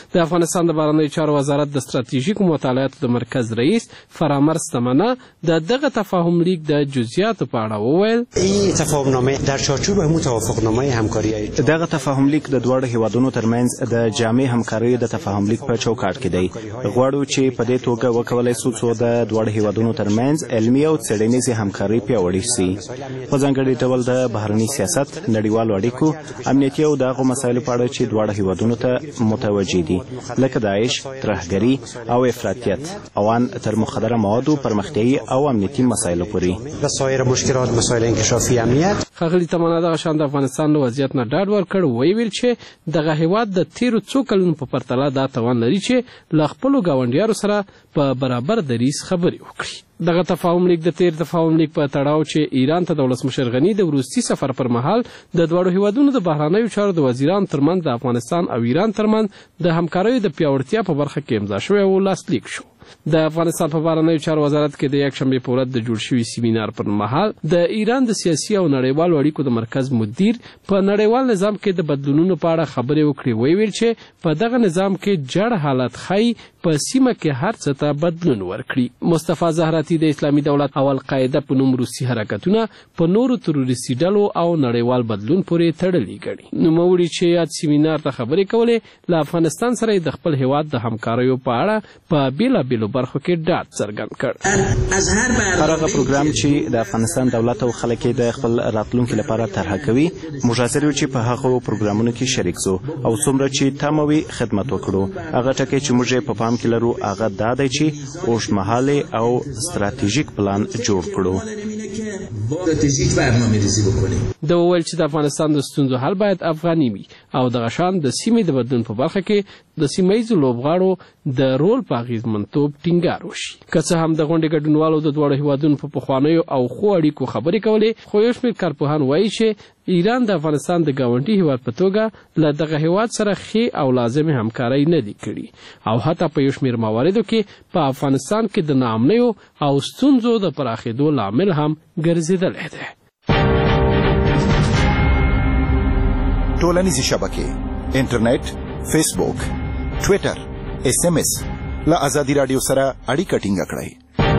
V: د افغانستان د بهرنیو چارو وزارت د ستراتیژیکو مطالعاتو د مرکز رئیس فرامرز تمنا د دغه تفاهم لیک د جزئیاتو په اړه وویل
B: این تفاهمنامه در چارچوب همون توافقنامه همکاری
U: دغه تفاهم لیک د دواړو هیوادونو ترمنځ د جامع همکاریو د تفاهم لیک په چوکاټ کې دی. غواړو چې په دې توګه وکولای شو څو د دواړو هیوادونو ترمنځ علمي او څېړنیزې همکاري پیاوړې شي. په ځانګړي ډول د بهرني سیاست، نړیوالو اړیکو، امنیتي او دغو مسایلو په اړه چې دواړه هیوادونو ته متوجه دي، لکه داعش، ترهګري او افراطیت، اوان تر مخدره موادو، پرمختیایي او امنیتي مسایلو پورې
B: و سایر مشکلات مسایل انکشافی امنیت.
V: ښاغلي تمنا دغه شان د افغانستان له وضعیت نه ډاډ ورکړ. ویل چې دغه هیواد د تیرو څو کلونو په پرتله دا توان لري چې له خپلو ګاونډیانو سره په برابر دریځ خبرې وکړي. دغه تفاهم لیک د تیر تفاهم لیک په تړاو چې ایران ته د ولسمشر غني د وروستي سفر پر مهال د دواړو هیوادونو د بهرنیو چارو د وزیرانو ترمنځ د افغانستان او ایران ترمنځ د همکاریو د پیاوړتیا په برخه کې امضا شوی او لاسلیک شو. د افغانستان په بهرنیو چارو وزارت کې د یکشنبې په ورځ د جوړ شوي سیمینار پر مهال د ایران د سیاسي او نړیوالو اړیکو د مرکز مدیر په نړیوال نظام کې د بدلونونو په اړه خبرې وکړې. ویل چې په دغه نظام کې جړ حالت ښایي په سیمه کې هر څه ته بدلون ورکړي. مصطفی زهراتی د اسلامي دولت او القاعده په نوم روسي حرکتونه په نورو تروریستي ډلو او نړیوال بدلون پورې تړلي ګڼي. نوموړي چې یاد سیمینار ته خبرې کولې له افغانستان سره د خپل هیواد د همکاریو په اړه په بیلابیلو برخو کې ډاډ څرګند کړ.
U: هغه پروګرام چې د افغانستان دولت او خلک د خپل راتلونکي لپاره طرحه کوي، موږ حاضر یو چې په هغو پروګرامونو کې شریک شو او څومره چې تموي خدمت وکړو. هغه ټکی چې موږ په پام کې لرو هغه دا دی چې اوږدمهاله او ستراتیژیک پلان جوړ کړو.
V: ستراتیژیک برنامه‌ریزی وکړي. د وویل چې د افغانستان د ستونزو حل باید افغاني وي او دغه شان د سیمې د بدلون په برخه کې د سیمه‌ییزو لوبغاړو د رول په اغیزمنتوب ټینګار وشي. که څه هم د غونډې ګډونوالو د دواړو هیوادونو په پخوانیو او ښو اړیکو خبرې کولې، خو یو شمېر کارپوهان وایي چې ایران د افغانستان د ګاونډي هیواد په توګه له دغه هیواد سره ښې او لازمې همکارۍ نه دي کړي او حتی په یو شمېر مواردو کې په افغانستان کې د ناامنیو او ستونزو د پراخېدو لامل هم ګرځېدلی دی.
C: ټولنیزې شبکې، انټرنیټ، فیسبوک، ټویټر، ایس ایم ایس له ازادي راډیو سره اړیکه ټینګه کړئ.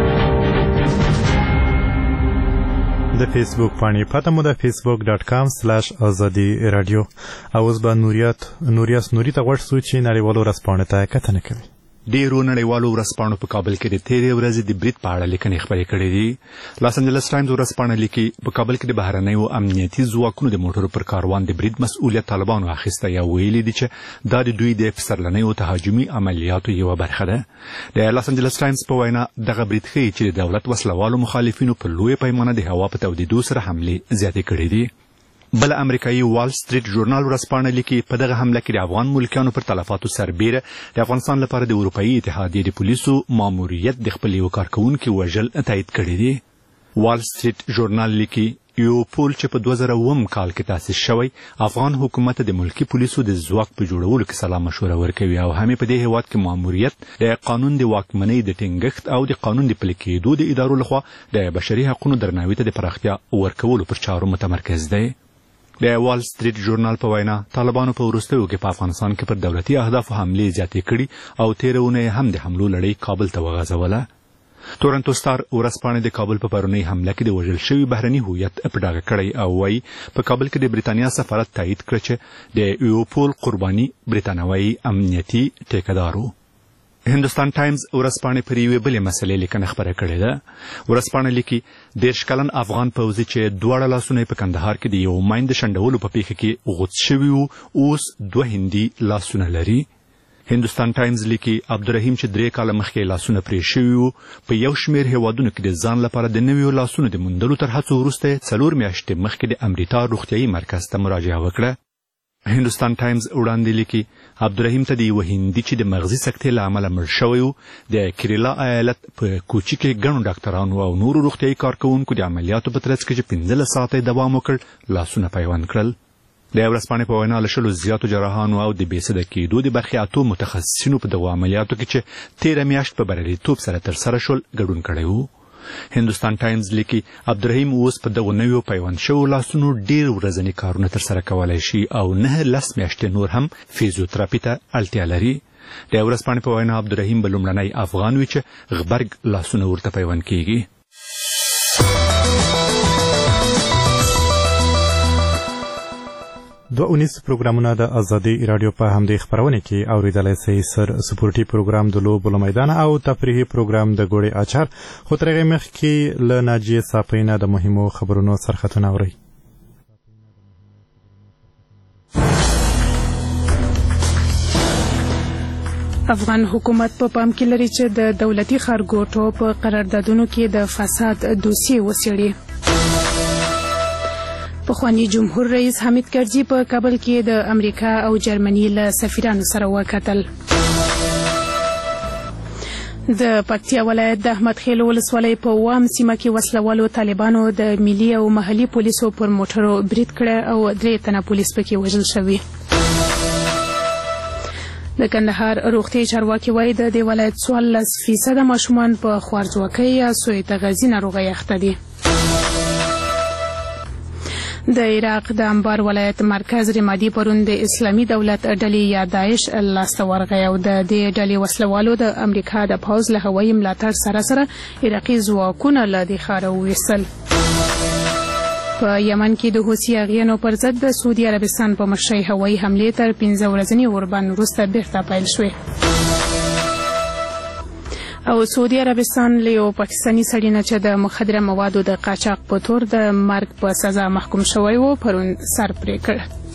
A: د فیسبوک پاڼې پته مو د فیسبوک ډاټ کام سلاش ازادي راډیو. او اوس به نوریات نوریاس نوري ته غوښ سو چې نړیوالو ورځپاڼو ته کتنه کوي.
W: ډیرو نړیوالو ورځپاڼو په کابل کې د تیرې ورځې د برید په اړه لیکنې خپرې کړې دي. لاس انجلس ټایمز ورځپاڼه لیکي په کابل کې د بهرنیو امنیتي ځواکونو د موټرو پر کاروان د برید مسؤلیت طالبانو اخیسته یا ویلي دي چې دا د دوی د پسرلنیو تهاجمي عملیاتو یوه برخه ده. د لاس انجلس ټایمز په وینا دغه برید ښیي چې د دولت وسلوالو مخالفینو په لویه پیمانه د هوا په تودېدو سره حملې زیاتې کړې دي. بل امریکایي وال سټریټ ژورنال ورځپاڼه لیکي په دغه حمله کې د افغان ملکیانو پر تلفاتو سربیره د افغانستان لپاره د اروپایي اتحادیې د پولیسو ماموریت د خپل یو کارکوونکي وژل تایید کړی دی. وال سټریټ ژورنال لیکي یو پول چې په دوه زره اووم کال کې تاسیس شوی افغان حکومت د ملکی پولیسو د ځواک په جوړولو کې سلا مشوره ورکوي او هم په دې هیواد کې ماموریت د قانون د واکمنۍ د ټینګښت او د قانون د پلي کېدو د ادارو لخوا د بشري حقوقو درناوي ته د پراختیا ورکولو پر چارو متمرکز دی. د وال سټریټ ژورنال په وینا طالبانو په وروستیو کې په افغانستان کې پر دولتي اهدافو حملې زیاتې کړي او تېره اونۍ هم د حملو لړۍ کابل ته وغځوله. تورنټو ستار ورځپاڼې د کابل په پرونۍ حمله کې د وژل شوي بهرني هویت په ډاګه کړی او وایي په کابل کې د بریتانیا سفارت تایید کړ چې د یوپول قرباني بریتانوي امنیتي ټیکهدار و. هندوستان ټایمز ورځپاڼې پر یوې بلې مسلې لیکنه خپره کړې ده. ورځپاڼه لیکي دېرش کلن افغان پوځي چې دواړه لاسونه یې په کندهار کې د یو ماین د شنډولو په پیښه کې غوڅ شوي وو اوس دوه هندي لاسونه لري. هندوستان ټایمز لیکي عبدالرحیم چې درې کاله مخکې لاسونه پرې شوي وو په یو شمېر هیوادونو کې د ځان لپاره د نویو لاسونو د موندلو تر هڅو وروسته څلور میاشتې مخکې د امریکا روغتیایي مرکز ته مراجعه وکړه. هندوستان ټایمز وړاندې لیکي عبدالرحیم ته د یوه هندي چې د مغزي سکتې له امله مړ شوی و د کریلا ایالت په کوچي کې ګڼو ډاکټرانو او نورو روغتیایي کارکوونکو د عملیاتو په ترڅ کې چې پنځلس ساعته دوام وکړ لاسونه پیوند کړل. د ورځپاڼې په وینا له شلو زیاتو جراحانو او د بېسده کېدو د برخې اتو متخصصینو په دغو عملیاتو کې چې تېره میاشت په بریالیتوب سره ترسره شول ګډون کړی و. هندوستان ټایمز لیکي عبدالرحیم اوس په دغو نویو پیوند شوو لاسونو ډېر ورځني کارونه ترسره کولی شي او نه لس میاشتې نور هم فیزیوتراپي ته اړتیا لري. د یو ورځپاڼې په وینا عبدالرحیم به لومړنی افغان وي چې غبرګ لاسونه ورته پیوند کیږي.
A: دوه اونیز پروګرامونه د ازادي راډیو په همدې خپرونه کې اوریدلای شئ. سر سپورټي پروګرام د لوبو له میدانه او تفریحي پروګرام د ګوړې اچار. خو تر هغې مخکې له ناجیې صافۍ نه د مهمو خبرونو سرخطونه اورئ.
D: افغان حکومت په پام کې لري چې د دولتي ښارګوټو په قراردادونو کې د فساد دوسیې وڅېړي. پخوانی جمهور رئیس حامد کرزي په کابل کې د امریکا او جرمني له سفیرانو سره وکتل. د پکتیا ولایت د احمد خیل ولسوالۍ په وام سیمه کې وسلوالو طالبانو د ملي او محلي پولیسو پر موټرو برید کړی او درې تنه پولیس پکې وژل شوي. د کندهار روغتي چارواکي وایي د دې ولایت څوارلس فیصده ماشومان په خوارځواکۍ یا سویت غذي ناروغۍ اخته دي. د عراق د انبار ولایت مرکز رمادي پرون د اسلامي دولت ډلې یا داعش لاسته ورغی او د دې ډلې وسلوالو د امریکا د پوځ له هوایي ملاتړ سره سره عراقي ځواکونه له دې ښاره وویستل. په یمن کې د حوثي اغیانو پر ضد د سعودي عربستان په مشرۍ هوایي حملې تر پنځه ورځني اوربند وروسته بیرته پیل شوې. او سعودي عربستان له یو پاکستاني سړي نه چې د مخدره موادو د قاچاق په تور د مرګ په سزا محکوم شوی و پرون سر پرې کړ.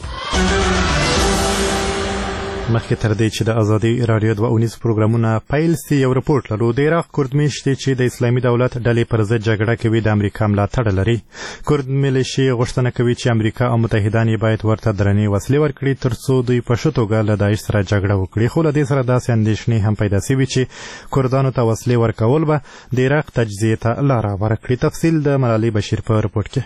A: مخکې تر دې چې د ازادي راډیو دوه اونیز پروګرامونه پیل سي یو رپورټ لرو. د عراق کورد میشتې چې د اسلامي دولت ډلې پر ضد جګړه کوي د امریکا ملاتړ لري. کورد ملیشې غوښتنه کوي چې امریکا او متحدان یې باید ورته درنې وسلې ورکړي تر څو دوی په ښه توګه له داعش سره جګړه وکړي. خو له دې سره داسې اندېښنې هم پیدا سوي چې کردانو ته وسلې ورکول به د عراق تجزیې ته لاره ورکړي. تفصیل د ملالۍ بشیر په رپورټ کې.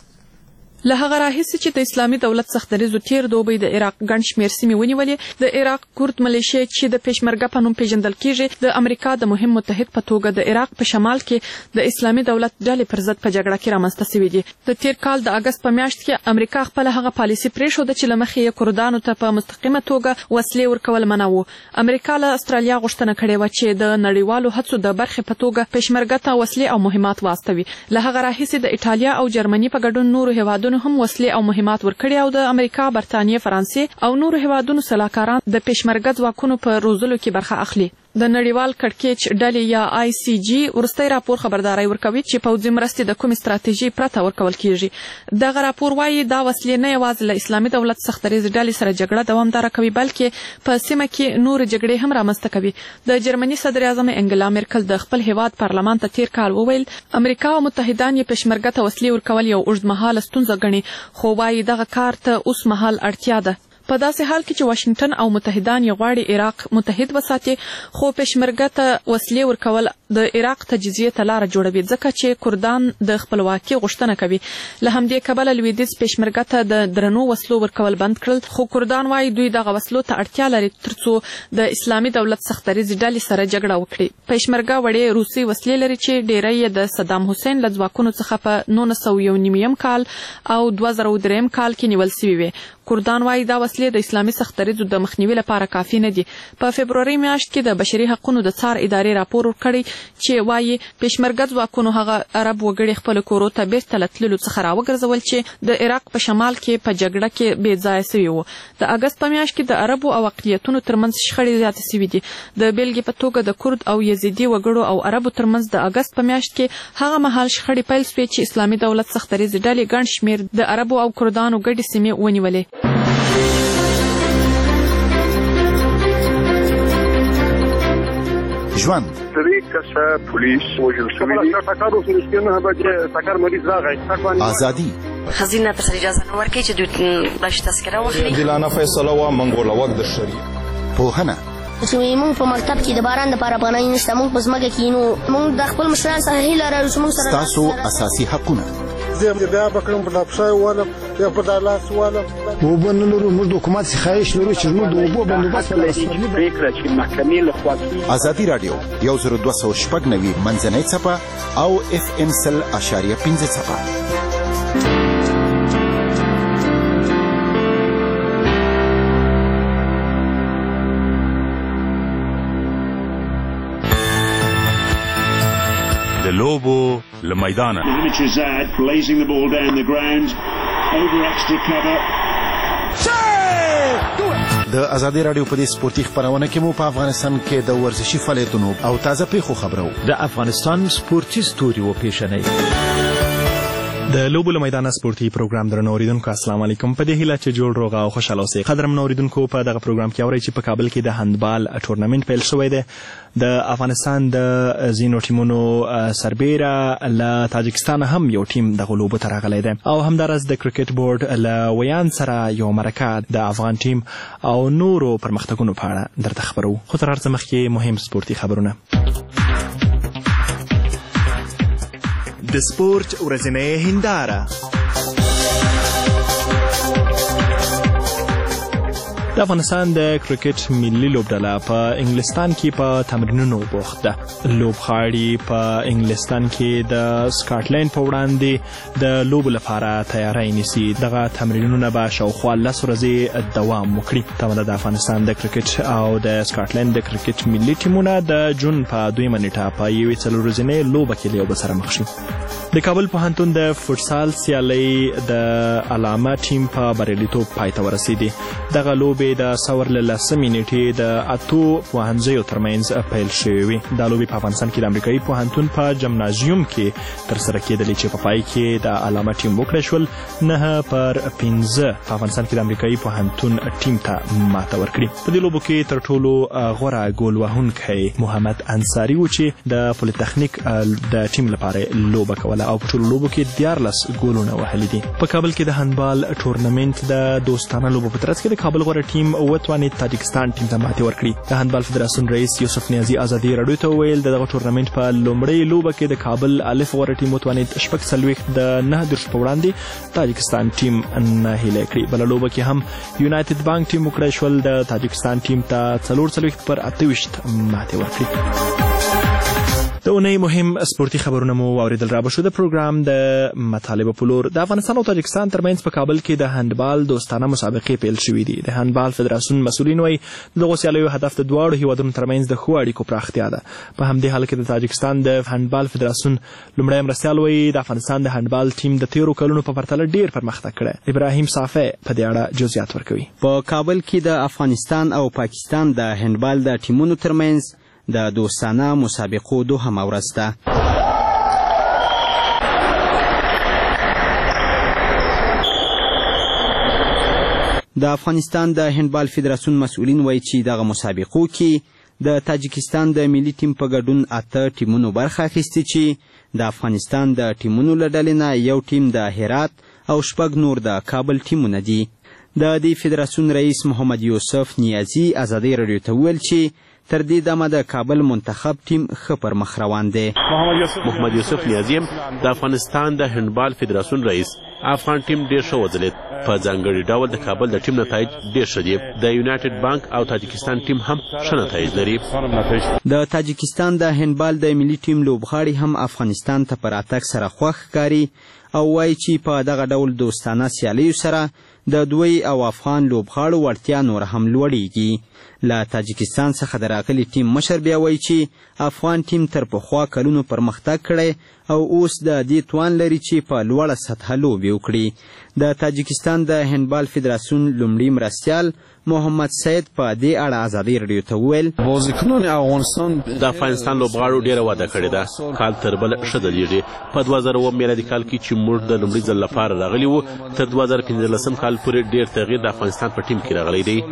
G: له هغه راهیسې چې د اسلامي دولت سختدریزو تیر دوبۍ د عراق ګڼ شمېر سیمې ونیولې، د عراق کورد ملیشې چې د پېشمرګه په نوم پیژندل کیږي د امریکا د مهم متحد په توګه د عراق په شمال کې د اسلامي دولت ډلې پر ضد په جګړه کې رامنځته سوي دي. د تیر کال د اګست په میاشت کې امریکا خپله هغه پالیسي پرېښوده چې له مخې یې کردانو ته په مستقیمه توګه وسلې ورکول منع وو. امریکا له استرالیا غوښتنه کړې وه چې د نړیوالو هڅو د برخې په توګه پېشمرګه ته وسلې او مهمات واستوي. له هغه راهیسې د ایټالیا او جرمني په ګډون نورو هېوادونو هم وسلې او مهمات ورکړي او د امریکا، برتانیې، فرانسې او نورو هېوادونو سلاکاران د پېشمرګه ځواکونو په روزلو کې برخه اخلي. د نړیوال کړکېچ ډلې یا آی سی جی وروستی راپور خبرداری ورکوي چې پوځي مرستې د کومې ستراتیژۍ پرته ورکول کیږي. دغه راپور وایي دا وسلې نه یوازې له اسلامي دولت سختدریزې ډلې سره جګړه دوامداره کوي بلکې په سیمه کې نورې جګړې هم رامنځته کوي. د جرمني صدر اعظم انګلا میرکل د خپل هېواد پارلمان ته تیر کال وویل امریکا او متحدان یې پېشمرګه ته وسلې ورکول یو اوږدمهاله ستونزه ګڼي، خو وایي دغه کار ته اوس مهال اړتیا ده. په داسې حال کې چې واشنګټن او متحدان یې غواړي عراق متحد وساتي، خو پېشمرګه ته وسلې ورکول د عراق تجزیې ته لاره جوړوي ځکه چې کردان د خپلواکۍ غوښتنه کوي. له همدې کبله لویدیځ پېشمرګه ته د درنو وسلو ورکول بند کړل، خو کردان وایي دوی دغه وسلو ته اړتیا لري ترڅو د اسلامي دولت سختدریزې ډلې سره جګړه وکړي. پېشمرګه وړې روسي وسلې لري چې ډېری یې د صدام حسین له ځواکونو څخه په نولس سوه یو نیم کال او دوه زره درېیم کال کې نیول سوي وې. کردان وایي دا وسلې د اسلامي سختدریزو د مخنیوي لپاره کافي نه دي. په فبروري میاشت کې د بشري حقونو د څار ادارې راپور ورکړی چې وایي پېشمرګه ځواکونو هغه عرب وګړي خپلو کورو ته بیرته له تللو څخه راوګرځول چې د عراق په شمال کې په جګړه کې بې ځایه سوي وو. د اګست په میاشت کې د عربو او اقلیتونو ترمنځ شخړې زیاتې سوي دي. د بېلګې په توګه د کورد او یزیدي وګړو او عربو ترمنځ د اګست په میاشت کې هغه مهال شخړې پیل سوې چې اسلامي دولت سختدریزې ډلې ګڼ شمېر د عربو او کردانو ګډې سیمې ونیولې.
C: ژوند
H: درې کسه پولیس وژل شوي دي.
C: ازادي
X: خزینه تر اجازه نه ورکوي چې دوی داسې تذکره واخلي.
Y: عادلانه فیصله وه منګوله وک د شریعت.
C: پوهنه
K: چې موږ په مکتب کې د باران دپاره افغانۍ نشته، موږ په ځمکه کې نو موږ د خپل مشرانو څخه هیله لرو چې موږ سره
C: ستاسو اساسي حقونه.
H: زه بیا به کړم په دا پښه والم یا په دا لاس والم.
Z: اوبه نه لرو، موږ د حکومت څخه خواهش لرو چې موږ د اوبو بندوبست
H: پرېکړه چې محکمې له خوا کېږي.
C: ازادي راډیو یو زر دوه سوه شپږ نوي منځنۍ څپه او اف ام سل اشاریه پنځه څپه.
E: لوبو له میدانه
C: د ازادي رادیو په دې سپورتي خپرونه کې مو په افغانستان کې د ورزشي فعالیتونو او تازه پیښو خبرو
F: د افغانستان سپورتي ستوري و پیښنۍ
I: د لوبو له میدانه سپورتي پروګرام درنو اوریدونکو السلام علیکم. په دې هیله چې جوړ روغه او خوشاله اوسئ. قدرمن اوریدونکو په دغه پروګرام کې اورئ چې په کابل کې د هندبال ټورنمنټ پیل شوی دی. د افغانستان د ځینو ټیمونو سربیره له تاجکستان هم یو ټیم دغه لوبو ته راغلی دی او همداراز د کرکټ بورډ له ویان سره یو مرکه د افغان ټیم او نورو پرمختګونو په اړه درته خبرو. خو تر هر څه مخکې مهم سپورتي خبرونه. د سپورت ورځنۍ هنداره. د افغانستان د کرکټ ملي لوبډله په انګلستان کې په تمرینونو بوخت ده. لوبغاړي په انګلستان کې د سکاټلند په وړاندې د لوبو لپاره تیاری نیسي. دغه تمرینونه به شاوخوا لس ورځې دوام وکړي. تمه ده د افغانستان د کرکټ او د سکاټلند د کرکټ ملي ټیمونه د جون په دویمه نیټه په یوې څلور ورځنۍ لوبه کې له یو بل سره مخ شي. د کابل پوهنتون د فوټسال سیالۍ د علامه ټیم په بریالیتوب پای ته ورسېدې. دغه لوبې د سور له لسمې نیټې د اتو پوهنځیو ترمنځ پیل شوې وې. دا لوبې په افغانستان کې د امریکایي پوهنتون په جمنازیوم کې ترسره کېدلې چې په پای کې د علامه ټیم وکړی شول نهه پر پنځه په افغانستان کې د امریکایي پوهنتون ټیم ته ماته ورکړي. په دې لوبو کې تر ټولو غوره ګول وهونکی محمد انصاري و چې د پولیتخنیک د ټیم لپاره لوبه کوله او په ټولو لوبو کې دیارلس ګولونه وهلي دي. په کابل کې د هندبال ټورنمنټ د دوستانه لوبو په ترڅ کې د کابل غوره ټیم وتوانید تاجکستان ټیم ته ماتې ورکړي. د هندبال فدراسیون رئیس یوسف نیازي ازادي راډیو ته وویل د دغه ټورنمنټ په لومړۍ لوبه کې د کابل الف غوره ټیم وتوانید شپږ څلوېښت د نهه دېرش په وړاندې تاجکستان ټیم ناهیلی کړي. بله لوبه کې هم یونایتد بانک ټیم وکړی شول د تاجکستان ټیم ته څلور څلوېښت پر اته ویشت ماتې ورکړي. د اونۍ مهم سپورتي خبرونه مو واورېدل. را به شو د پروګرام د مطالبه په لور. د افغانستان او تاجکستان ترمنځ په کابل کې د هندبال دوستانه مسابقې پیل شوې دي. د هندبال فدراسیون مسؤلین وایي د دغو سیالیو هدف د دواړو هیوادونو ترمنځ د ښو اړیکو پراختیا ده. په همدې حال کې د تاجکستان د هندبال فدراسیون لومړی مرستیال وایي د افغانستان د هندبال ټیم د تیرو کلونو په پرتله ډېر پرمختګ کړی. ابراهیم صافی په دې اړه جزئیات ورکوي.
J: په کابل کې د افغانستان او پاکستان د هندبال د ټیمونو ترمنځ د دوستانه مسابقو دوهمه ورځ ده. د افغانستان د هندبال فدراسیون مسؤلین وایي چې دغه مسابقو کې د تاجکستان د ملي ټیم په ګډون اته ټیمونو برخه اخیستې چې د افغانستان د ټیمونو له ډلې نه یو ټیم د هرات او شپږ نور د کابل ټیمونه دي. د دې فدراسیون رئیس محمد یوسف نیازي ازادي راډیو ته وویل چې تر دې دمه د کابل منتخب ټیم ښه پر مخ روان دی.
L: محمد یوسف نیازي د افغانستان د هندبال فدراسیون رئیس افغان ټیم ډېر ښه وځلید. په ځانګړي ډول د کابل د ټیم نتایج ډېر ښه دي. د یونایټډ بانک او تاجکستان ټیم هم ښه نتایج لري.
J: د تاجکستان د هندبال د ملي ټیم لوبغاړي هم افغانستان ته په راتګ سره خوښ ښکاري او وایي چې په دغه ډول دوستانه سیالیو سره د دوی او افغان لوبغاړو وړتیا نور هم لوړیږي. له تاجکستان څخه د راغلي ټیم مشر بیا وایي چې افغان ټیم تر پخوا کلونو پرمختګ کړی او اوس د دې توان لري چې په لوړه سطحه لوبې وکړي. د تاجکستان د هندبال فدراسیون لومړي مرستیال محمد سید په دې اړه ازادي راډیو ته وویل
L: د افغانستان لوبغاړو ډېره وده کړې ده. کال تر بل ښه ځلیږي. په دوه زره اووه میلادي کال کې چې موږ د لومړي ځل لپاره راغلي وو تر دوه زره پنځلسم کال پورې ډېر تغییر د افغانستان په ټیم کې راغلی دی.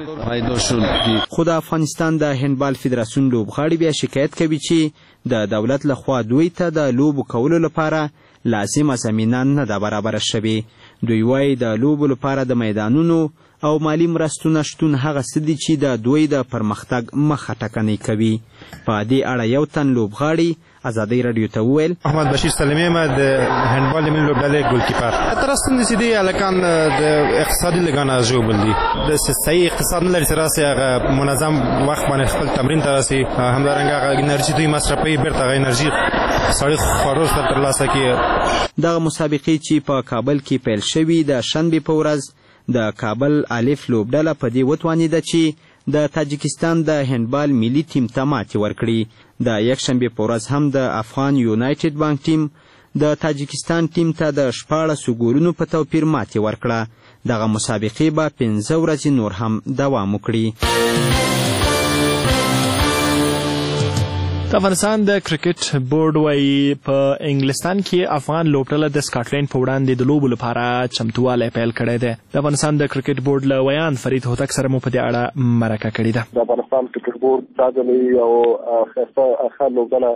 J: خو د افغانستان د هندبال فدراسیون لوبغاړي بیا شکایت کوي چې د دولت لخوا دوی ته د لوبو کولو لپاره لازمه زمینه نه ده برابره شوې. دوی وایي د لوبو لپاره د میدانونو او مالی مرستو نشتون هغه څه دي چې د دوی د پرمختګ مخه ټکنۍ کوي. په دې اړه یو تن لوبغاړي ازادي راډیو ته وویل
N: احمد بشیر سلیمی ما د هندبال ملي لوبډلې ګولکیپر تر اوسه د سیدي الکان د اقتصادي لګانه جوړ دي. د صحیح اقتصاد نه لري چې راسي هغه منظم وخت باندې خپل تمرین ته راسي. همدارنګه هغه انرژي دوی مصرفوي بیرته هغه انرژي سړی خورو ته ترلاسه کوي.
J: دغه مسابقې چې په کابل کې پیل شوي د شنبې په ورځ د کابل الف لوبډله په دې وتوانېده چې د تاجکستان د هندبال ملي ټیم ته ماتې ورکړي. د یکشنبې په ورځ هم د افغان یونایټډ بانک ټیم د تاجکستان ټیم ته د شپاړسو ګولونو په توپیر ماتې ورکړه. دغه مسابقې به پنځه ورځې نور هم دوام وکړي.
I: د افغانستان د کرکټ بورډ وایي په انګلستان کې افغان لوبډله د سکاټلینډ په وړاندې د لوبو لپاره چمتووالی پیل کړی دی. د افغانستان د کرکټ بورډ له ویان فرید هوتک سره مو په دې اړه مرکه کړې ده.
H: د افغانستان کرکټ بورډ دا ځلې یو ښه لوبډله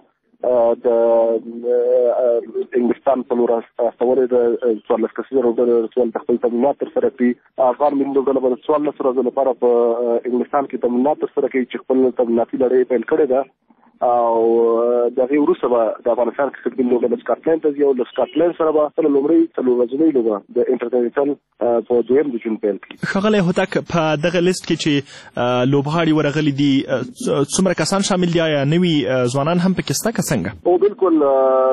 H: د انګلستان په لور استولې د څوارلس کسیزه لوبډلې څوارلس خپل تمرینات ترسره کړي. افغان ملي لوبډله به د څوارلس ورځو لپاره په انګلستان کې تمرینات ترسره کوي چې خپل تمریناتي لړۍ پیل کړې ده او د هغې وروسته به د افغانستان کرکټ ملي لوبډله سکاټلینډ ته ځي او له سکاټلینډ سره به خپله لومړۍ څلور ورځنۍ لوبه د انټرکنټینل په دویم د جون پیل کړي.
I: ښاغلی هوتک، په دغه لیست کې چې لوبغاړي ورغلي دي څومره کسان شامل دي؟ آیا نوي ځوانان هم پکې شته که څنګه؟
H: او بالکل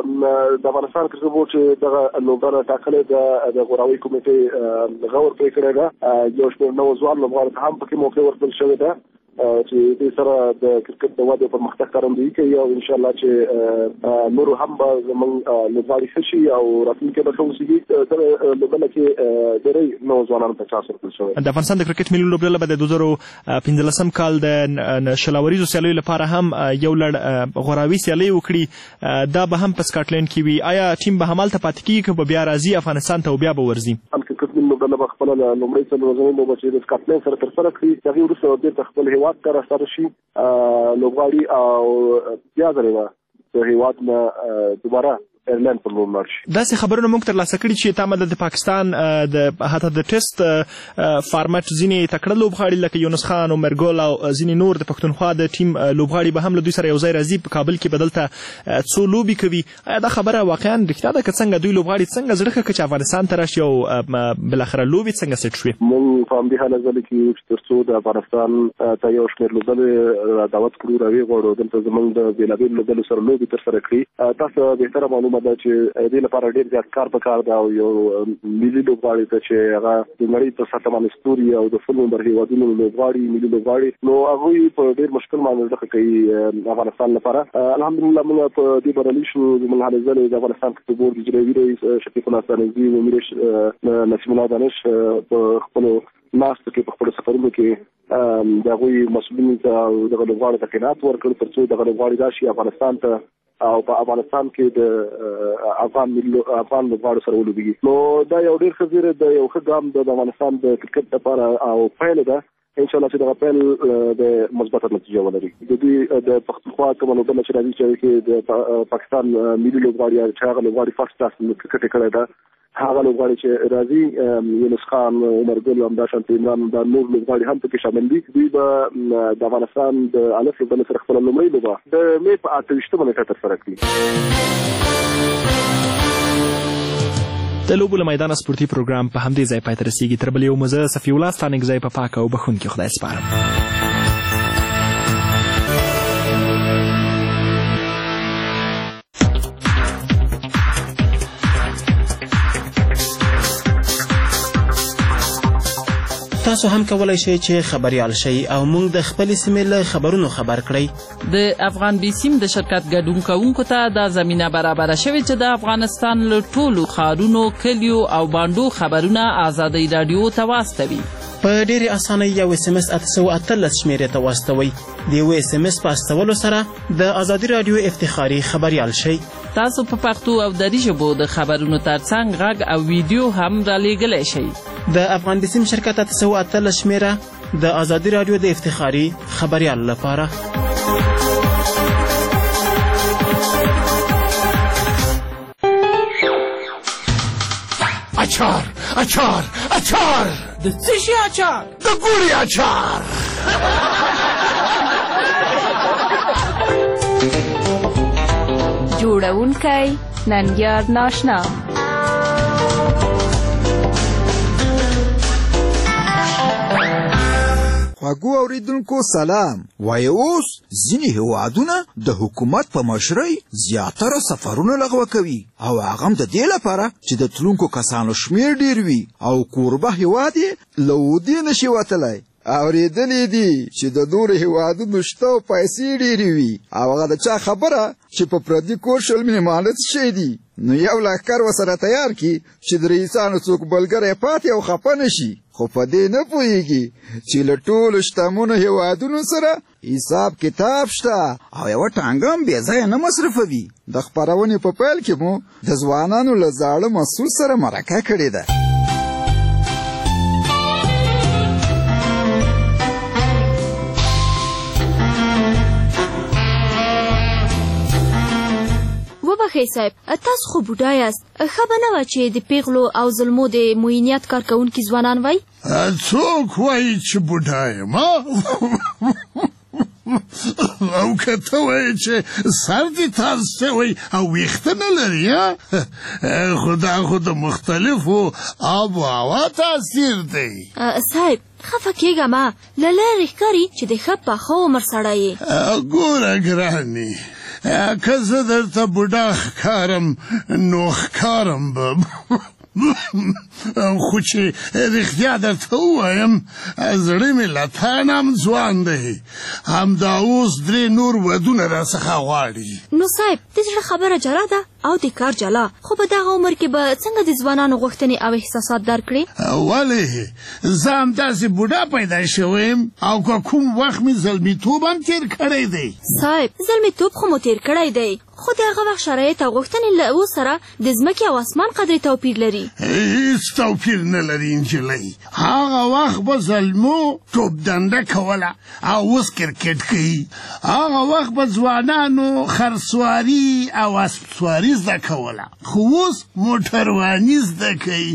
H: د افغانستان کرکټ بورډ چې دغه لوبډله ټاکلې ده د غوراوي کمیټې غور پرې کړی ده. یو شمېر نوو ځوان لوبغاړو ته هم پکې موقع ورکړل شوې ده چې دې سره د کرکټ د ودې پر مختګ ښکارندویي کوي او انشاءالله چې نورو هم به زموږ لوبغاړي ښه شي او راتلونکي به ښه اوسېږي. دغه لوبډله کې ډېری نوو ځوانانو ته چانس ورکړل شوی.
I: د افغانستان د کرکټ ملي لوبډله به د دوه زره پنځلسم کال د شلاوریزو سیالیو لپاره هم یو لړ غوراوي سیالۍ وکړي. دا به هم په سکاټلینډ کې وي. آیا ټیم به همالته پاتې کېږي که به بیا راځي افغانستان ته او بیا به ورځي؟
H: کرکټ ملي لوبډله به خپله لومړۍ څلور ورځنۍ لوبه چې د سکاټلینډ سره ترسره کړي د هغې وروسته بېرته خپل هېواد ته راستانه شي لوبغاړي او بیا ځلې به د هېواد نه دوباره ایرلینډ پر لور لاړ شي.
I: داسې خبرونه موږ ترلاسه کړي چې تا مده د پاکستان د حتی د ټیسټ فارمټ ځینې تکړه لوبغاړي لکه یونس خان او مرګول او ځینې نور د پښتونخوا د ټیم لوبغاړي به هم له دوی سره یو ځای راځي په کابل کې به دلته څو لوبې کوي. آیا دا خبره واقعا رښتیا ده که څنګه دوی لوبغاړي څنګه زړه ښه کړه چې افغانستان ته راشي او بالاخره لوبې څنګه سیټ شوې؟
H: موږ په همدې حاله ځلې کې چې تر څو د افغانستان ته یو شمېر لوبډلې را دعوت کړو راویې غواړو دلته زموږ د بېلابېلو لوبډلو سره لوبې ترسره کړي. تاسو بهتره معلومه ده چې دې لپاره ډېر زیات کار پکار ده او یو ملي لوبغاړي ته چې هغه د نړۍ په سطح باندې ستوري او د فل نمبر هېوادونو لوبغاړي ملي لوبغاړي نو هغوی په ډېر مشکل باندې زده کوي افغانستان لپاره. الحمدلله موږ په دې بریالي شو. زموږ هلې ځلې د افغانستان کرکټ بورډ اجرایوي رئیس شفیق الله ستانکزي او امیر نسیم الله دانش په خپلو ناستو کې په خپلو سفرونو کې د هغوی مسؤلینو ته او دغه لوبغاړو ته قناعت ورکړ تر څو دغه لوبغاړي راشي افغانستان ته او په افغانستان کې د افغان افغان لوبغاړو سره ولوبېږي. نو دا یو ډېر ښه زیری د یو ښه ګام د افغانستان د کرکټ لپاره او پیل ده. انشاءالله چې دغه پیل د مثبته نتیجه ولري. د دوی د پښتونخوا کومه لوبډله چې راځي چې کې د پاکستان ملي لوبغاړي چې هغه لوبغاړي فرسټ کلاس کرکټ یې کړی ده هغه لوبغاړي چې راځي یونس خان عمر ګل همداشانته عمران دا نور لوبغاړي هم پکې شامل دي. دوی به د افغانستان د الف لوبډلې سره خپله لومړۍ لوبه د مې په اته ویشتمه نېټه ترسره کړي.
I: د لوبو له میدانه سپورتي پروګرام په همدې ځای پای ته رسېږي. تر بل یو مزه صفي الله ستانکزی په پاکه او بښونکي خدای سپارم.
U: تاسو هم کولای شئ چې خبریال شئ او موږ د خپلې سیمې له خبرونو خبر کړئ.
M: د افغان بیسیم د شرکت ګډون کوونکو ته دا زمینه برابره شوې چې د افغانستان له ټولو ښارونو کلیو او بانډو خبرونه ازادۍ راډیو ته واستوي.
U: په ډېرې اسانۍ یو اس ام اس اته سوه اتلس شمېرې ته واستوئ. د یو اس ام اس په استولو سره د ازادي راډیو افتخاري خبریال شئ.
M: تاسو په پښتو او دري ژبو د خبرونو ترڅنګ غږ او ویډیو هم رالیږلی شئ.
U: د افغان بیسیم شرکت اته سوه اتلس شمېره د ازادي راډیو د افتخاري خبریال لپاره.
O: اچار اچار اچار
U: د څه شي اچار؟
O: د ګوړې اچار.
P: جوړونکی ننګیار ناشنا.
Q: خواږو اوریدونکو سلام. وایي اوس ځینې هېوادونه د حکومت په مشرۍ زیاتره سفرونه لغوه کوي او هغه هم د دې لپاره چې د تلونکو کسانو شمېر ډېر وي او کوربه هېواد یې له ودې نشي وتلی. اورېدلې دي چې د نورو هېوادونو شته او پیسې ډېرې وي او هغه د چا خبره چې په پردي کور شل مېلمانه څه شی دي نو یو لښکر ورسره تیار کړي چې د رئیسانو څوک ملګری پاتې او خفه نه شي خو په دې نه پوهېږي چې له ټولو شتمنو هېوادونو سره حساب کتاب شته او یوه ټانګه هم بې ځایه نه مصرفوي د خپرونې په پیل کې مو د ځوانانو له زاړه مسؤل سره مرکه کړې ده
B: وبخښئ صاحب تاسو خو بوډا یاست ښه به نه وه چې د پیغلو او ظلمو د معینیت کارکوونکي ځوانان وای
O: څوک وایي چې بوډا یم او که ته وایې چې سر دې تاز شوی او ویښته نه لري خو دا خو د مختلفو آب و هوا تاثیر دی
B: صاحب خفه کېږه مه له لرې ښکاري چې د ښه پاخه عمر سړی یې
O: ګوره ګرانې که زه درته بوډا ښکارم نو ښکارم به خو چې رښتیا درته ووایم زړه مې له تا نه هم ځوان دی همدا اوس درې نور ودونه راڅخه غواړي
B: نو صاحب د زړه خبره جلا ده او د کار جلا خو په دغه عمر کې به څنګه د ځوانانو غوښتنې او احساسات درک کړې
O: ولې زه همداسې بوډا پیدا شوی یم او که کوم وخت مې زلمیتوب هم تېر کړی دی
B: صاحب زلمیتوب خو مو تېر کړی دی خو د هغه وخت شرایط او غوښتنې له اوس سره د ځمکې او اسمان قدرې توپیر لري
O: هېڅ توپیر نه لري نجلۍ هغه وخت به زلمو توپدنده کوله او اوس کرکټ کوي هغه وخت به ځوانانو خرسواري او اسپسواري زده کوله خو اوس موټرواني زده کوي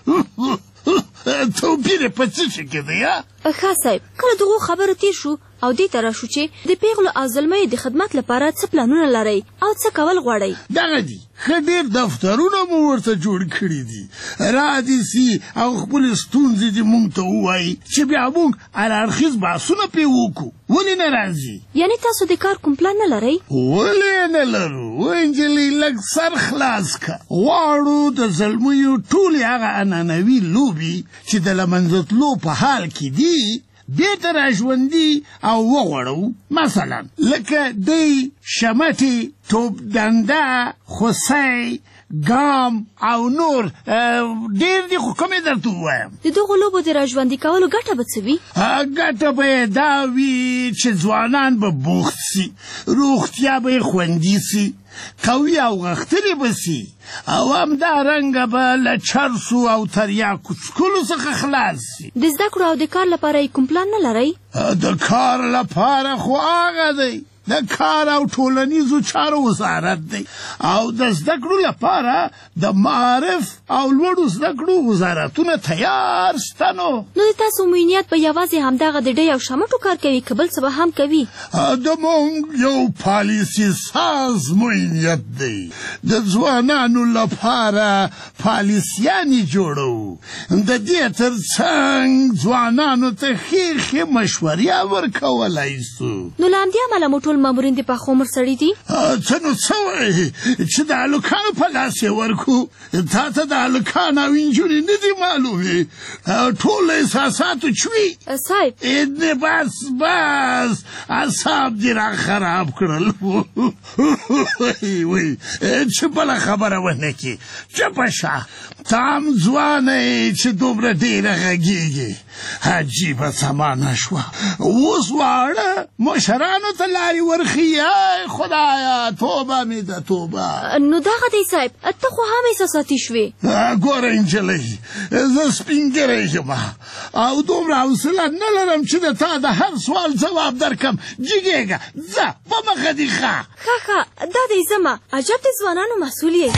O: توپیر یې په څه شي کې دی
B: ښه صاحب کله دغو خبرو تېر شو او دې ته راشو چې د پیغلو او زلمیو د خدمت لپاره څه پلانونه لرئ او څه کول غواړئ
O: دغه دي ښه ډېر دفترونه مو ورته جوړ کړي دي را دې سي او خپلې ستونزې دې موږ ته ووایي چې بیا موږ هراړخیز بحثونه پرې وکړو ولې نه راځي
B: یعنې تاسو د کار کوم پلان نه لرئ
O: ولې نه لرو نجلۍ لږ سر خلاص که غواړو د زلمیو ټولې هغه عنعنوي لوبې چې د له منځه تلو په حال کې دي بیرته راژوندي او وغوړو مثلا لکه دی شمټې توپدنده خوسی ګام او نور ډېر دي خو کومې درته ووایم
B: د دغو لوبو د راژوندي کولو ګټه به څه وي
O: ګټه به یې دا وي چې ځوانان به بوخت سي روغتیا به یې خوندي سي قوي او غښتلي به سي او همدارنګه به له چرسو او تریاکو څکلو څخه خلاص سي
B: د زده کړو او د کار لپاره یې کوم پلان نه لرئ
O: د کار لپاره خو هغه دی د کار او ټولنیزو چارو وزارت دی او د زده کړو لپاره د معارف او لوړو زده کړو وزارتونه تیار شته نو
B: نو د تاسو معینیت به یوازې همدغه د ډۍ او شمټو کار کوي که بل څه به هم کوي
O: د موږ یو پالیسي ساز معینیت دی د ځوانانو لپاره پالیسیانې جوړوو د دې تر څنګ ځوانانو ته ښې ښې مشورې ورکولی سو
B: نو له همدې امله مو ټول مامورین د پاخه عمر سړي دي
O: څه نو څه وایې چې د هلکانو په لاس یې ورکو تا ته د هلکان او نجونې نه دي معلومې ټول احساساتو چوي
B: صاحب
O: بس بس اعصاب دې را خراب کړل وی چې بله خبره ونه کړي چپه شه ته هم ځوانه یې چې دومره ډېره غږېږې عجیبه زمانه شوه اوس واړه مشرانو ته لارې ورښیي ای خدایه توبه مې ده توبه
B: نو دغه دی صاحب ته خو هم احساساتي شوې
O: ګوره نجلۍ زه سپین ږیری یم او دومره حوصله نه لرم چې د تا د هر سوال ځواب درکم جګېږه ځه په مخه دې ښه
B: ښه ښه دا دی ځمه عجب د ځوانانو مسؤل یې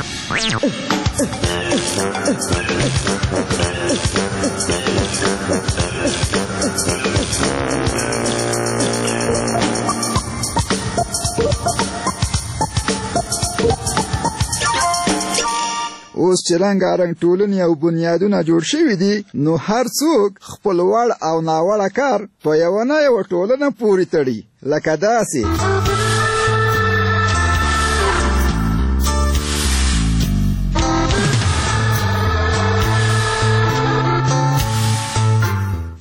Q: اوس چې رنګارنګ ټولنې او بنیادونه جوړ شوي دي نو هر څوک خپل وړ او ناوړه کار په یوه نه یوه ټولنه پورې تړي لکه داسې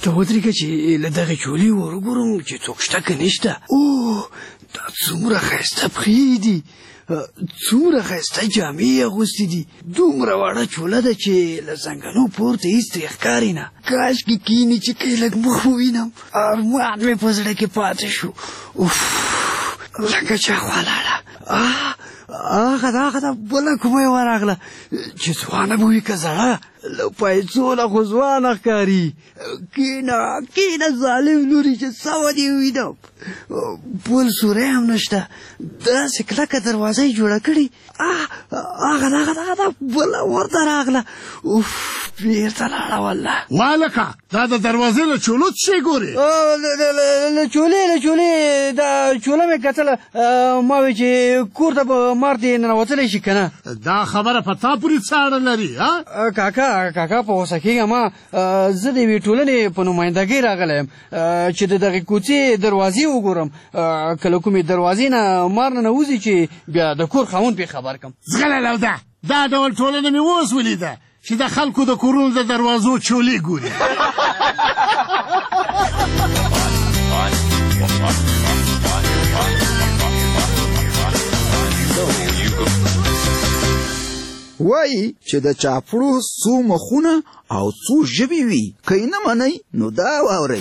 D: ته ودرېږه چې له دغې چولې ور وګورم چې څوک شته که نشته. اوه دا څومره ښایسته پښې دي، څومره ښایسته جامې یې اغوستې دي. دومره واړه چوله ده چې له زنګنو پورته هېڅ ترې ښکاري نه. کاشکې کښېني چې که یې لږ مخ ووینم. ارمان مې په زړه کې پاتې شو. اوف لکه چا خوا لاړه. هغه ده هغه ده بله کومه یې ورغله چې ځوانه به وي که زړه، له پیسو نه خو ځوانه ښکاري. کښېنه کښېنه ظالم لورې چې سمه دې ووینم. پل سوری هم نشته، داسې کلکه دروازه یې جوړه کړې. هغه ده هغه ده هغه ده بله ورته راغله. اوف بېرته لاړه والله.
O: والکه دا د دروازې له چولو څه شی ګورې؟
D: له چولې له چولې دا چوله مې کتله، ما وی چې کور ته به مار دې ننوتلی شي که نه.
O: دا خبره په تا پورې څه اړه لري؟
D: کاکا کاکا په غوسه کېږه ما، زه د یوې ټولنې په نمایندګۍ راغلی یم چې د دغې کوڅې دروازې وګورم، که له کومې دروازې نه مار ننوځي چې بیا د کور خاوند پرې خبر کړم.
O: زغلی لوده، دا ډول ټولنه مې اوس ولیده چې د خلکو د کورونو د دروازو چولې ګوري.
Q: وایي چې د چاپړو څو مخونه او څو ژبې وي، که یې نه منئ نو دا واورئ.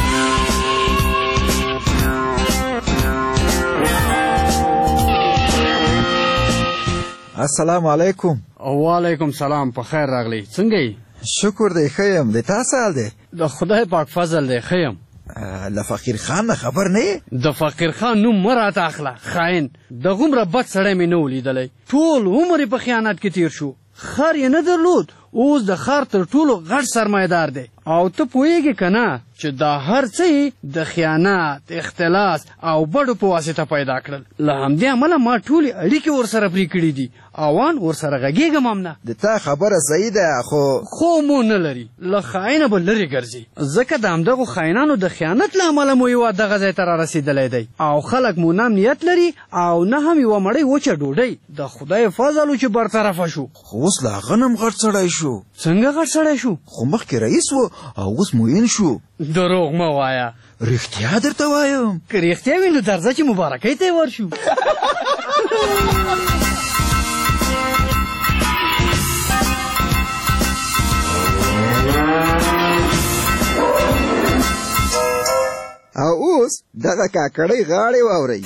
Q: السلام علیکم.
D: وعلیکم سلام، په خیر راغلی. څنګه یې؟
Q: شکر دی ښه یم. د تا څه حال دی؟
D: د خدای پاک فضل دی ښه یم.
Q: له فقیر خان نه خبر نه یې؟
D: د فقیر خان نوم مه راته اخله خاین. دغومره بد سړی مې نه و لیدلی. ټول عمر یې په خیانت کې تیر شو. خر یې نه درلود، اوس د خر تر ټولو غټ سرمایدار دی. او ته پوهېږې که نه چې دا هر څه یې د خیانت، اختلاس او بډو په واسطه پیدا کړل. له همدې امله ما ټولې اړیکې ورسره پرې کړي دي او ان ورسره غږېږم هم نه.
Q: د تا خبره صحیح ده، خو
D: خو مو نه لري. له خاینه به لرې ګرځي، ځکه د همدغو خاینانو د خیانت له امله مو هېواد دغه ځای ته رارسېدلی دی او خلک مو نه امنیت لري او نه هم یوه مړۍ وچه ډوډۍ. د خدای فضل و چې برطرفه شو.
Q: خو اوس لا هغه هم غټ سړی شو.
D: څنګه غټ سړی شو؟
Q: خو مخکې رئیس و او اوس معین شو.
D: دروغ مه وایه.
Q: رښتیا درته وایم.
D: که رښتیا وي نو درځه چې مبارکۍ ته یې ورشو.
Q: او اوس دغه کاکړۍ غاړې واورئ.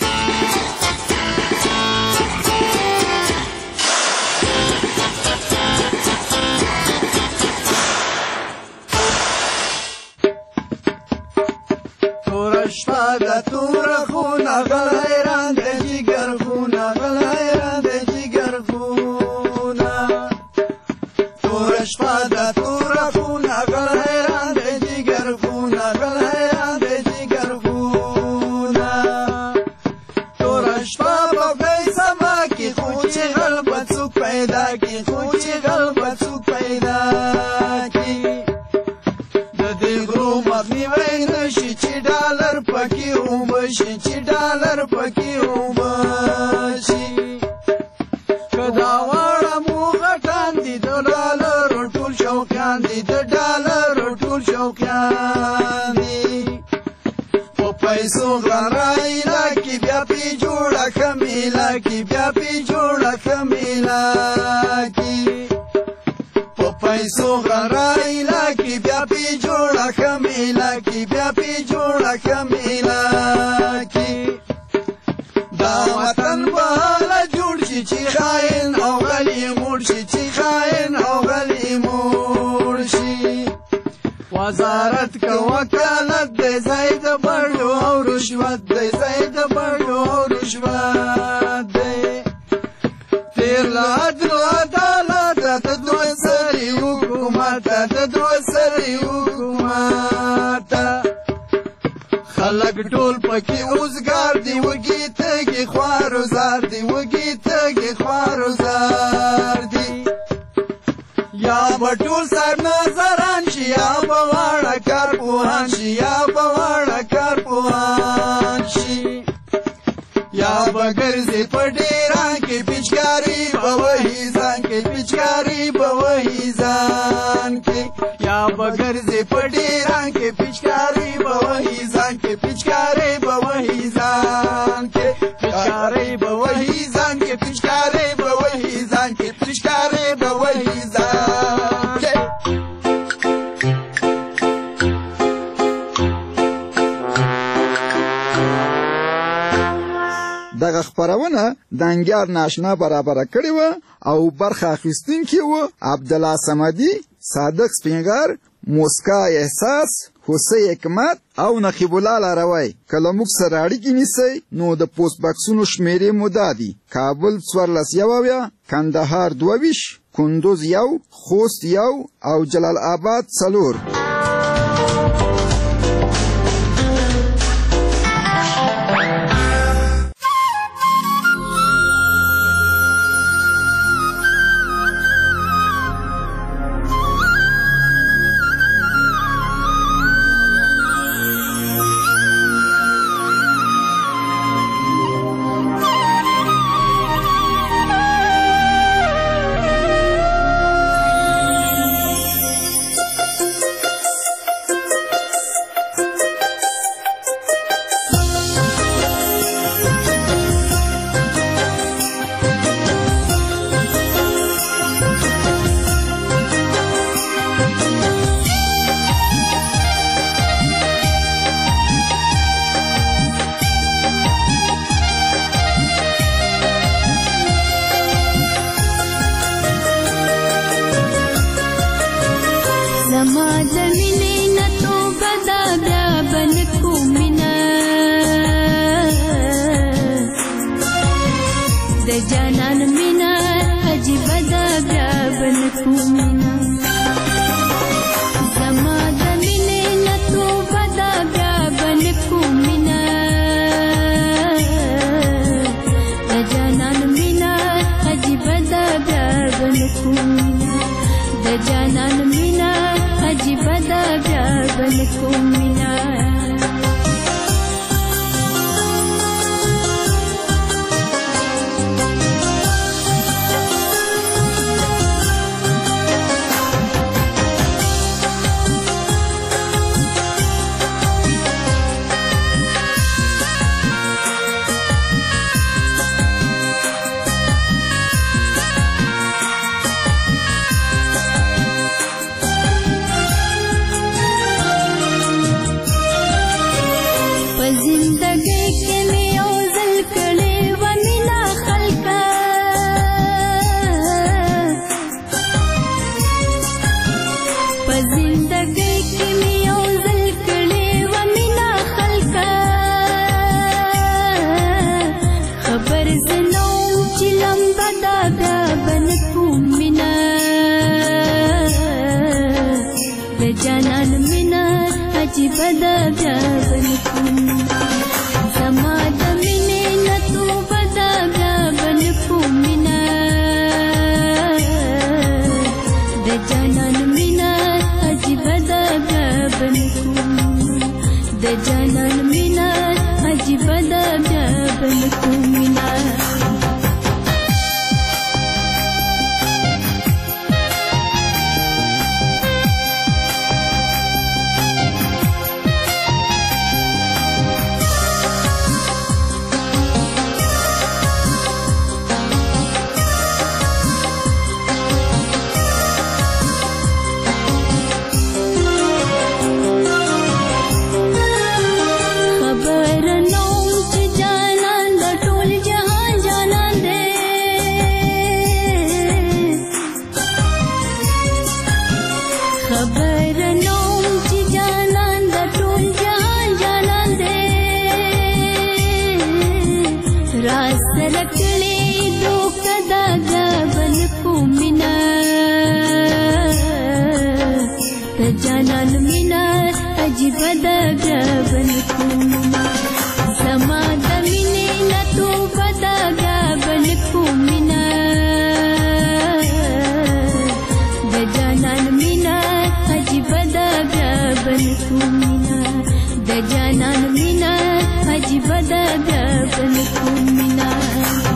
R: توره شپه د توره خونه غلی ران د جګر خونه غلی ران د جګر خونه. توره شپه د توره خونه غلی ران د جګر خونه غلی ران د جګر خونه. توره شپه په فیسما کې خو چې غل به څوک پیدا کړي، خو چې غل به څوک پیدا کړي. د دې غرو مخنیوی نه شي چې ډالر پکې اوبه شي، چې ډالر پکې اوبه شي. که دا واړه مو غټان دي د ډالرو ټول شوقیان دي، د ډالرو ټول شوقیان دي. په پیسو غرایله کې بیا پې جوړه ښه میله کې، بیا پې جوړه ښه میله کې. په پیسو غرایله کې بیا پې جوړه ښه میله کې، بیا پې جوړه ښه میله کې. دا وطن به هله جوړ شي چې خاین او غلی موړ شي، چې خاین او غلی موړ شي. وزارت که وکالت دی ځای د بړو او رشوت دی، ځای د بړو او رشوت دی. تیر له عدل و عدالت د دوه سري حکومت، د دوه سري حکومت. خلک ټول پکې اوزګار دي، وږي تږي خوار و زار دي، وږي تږي خوار و زار دي. یا به ټول صاحب نظران شي، یا به واړه کارپوهان شي، یا به واړه کارپوهان شي. یا به ګرځي په ډیران کې پیچکاري به وهي ځان کې، پیچکاري به وهي ځان کې. یا به ګرځي په ډیران کې पिचकारी बवही ځان کې पिचकारी बवही ځان کې पिचकारी बवही ځان کې पिचकारी बवही ځان کې पिचकारी बवही ځان کې
Q: دغه خبرونه د انګیار ناشنا برابر کړی و او برخه اخیستونکي و عبدالله صمدي، صادق سپینګر، موسکا احساس، حسین حکمت او نقیب الله لاروی. کله موږ سره اړیکې نیسئ نو د پوسټ باکسونو شمیرې مو دا دي: کابل څوارلس یو اویا، کندهار دوه ویشت، کندوز یو، خوست یو او جلال آباد څلور.
A: د جانان مینا عجیب ده بیا بل کوم مینا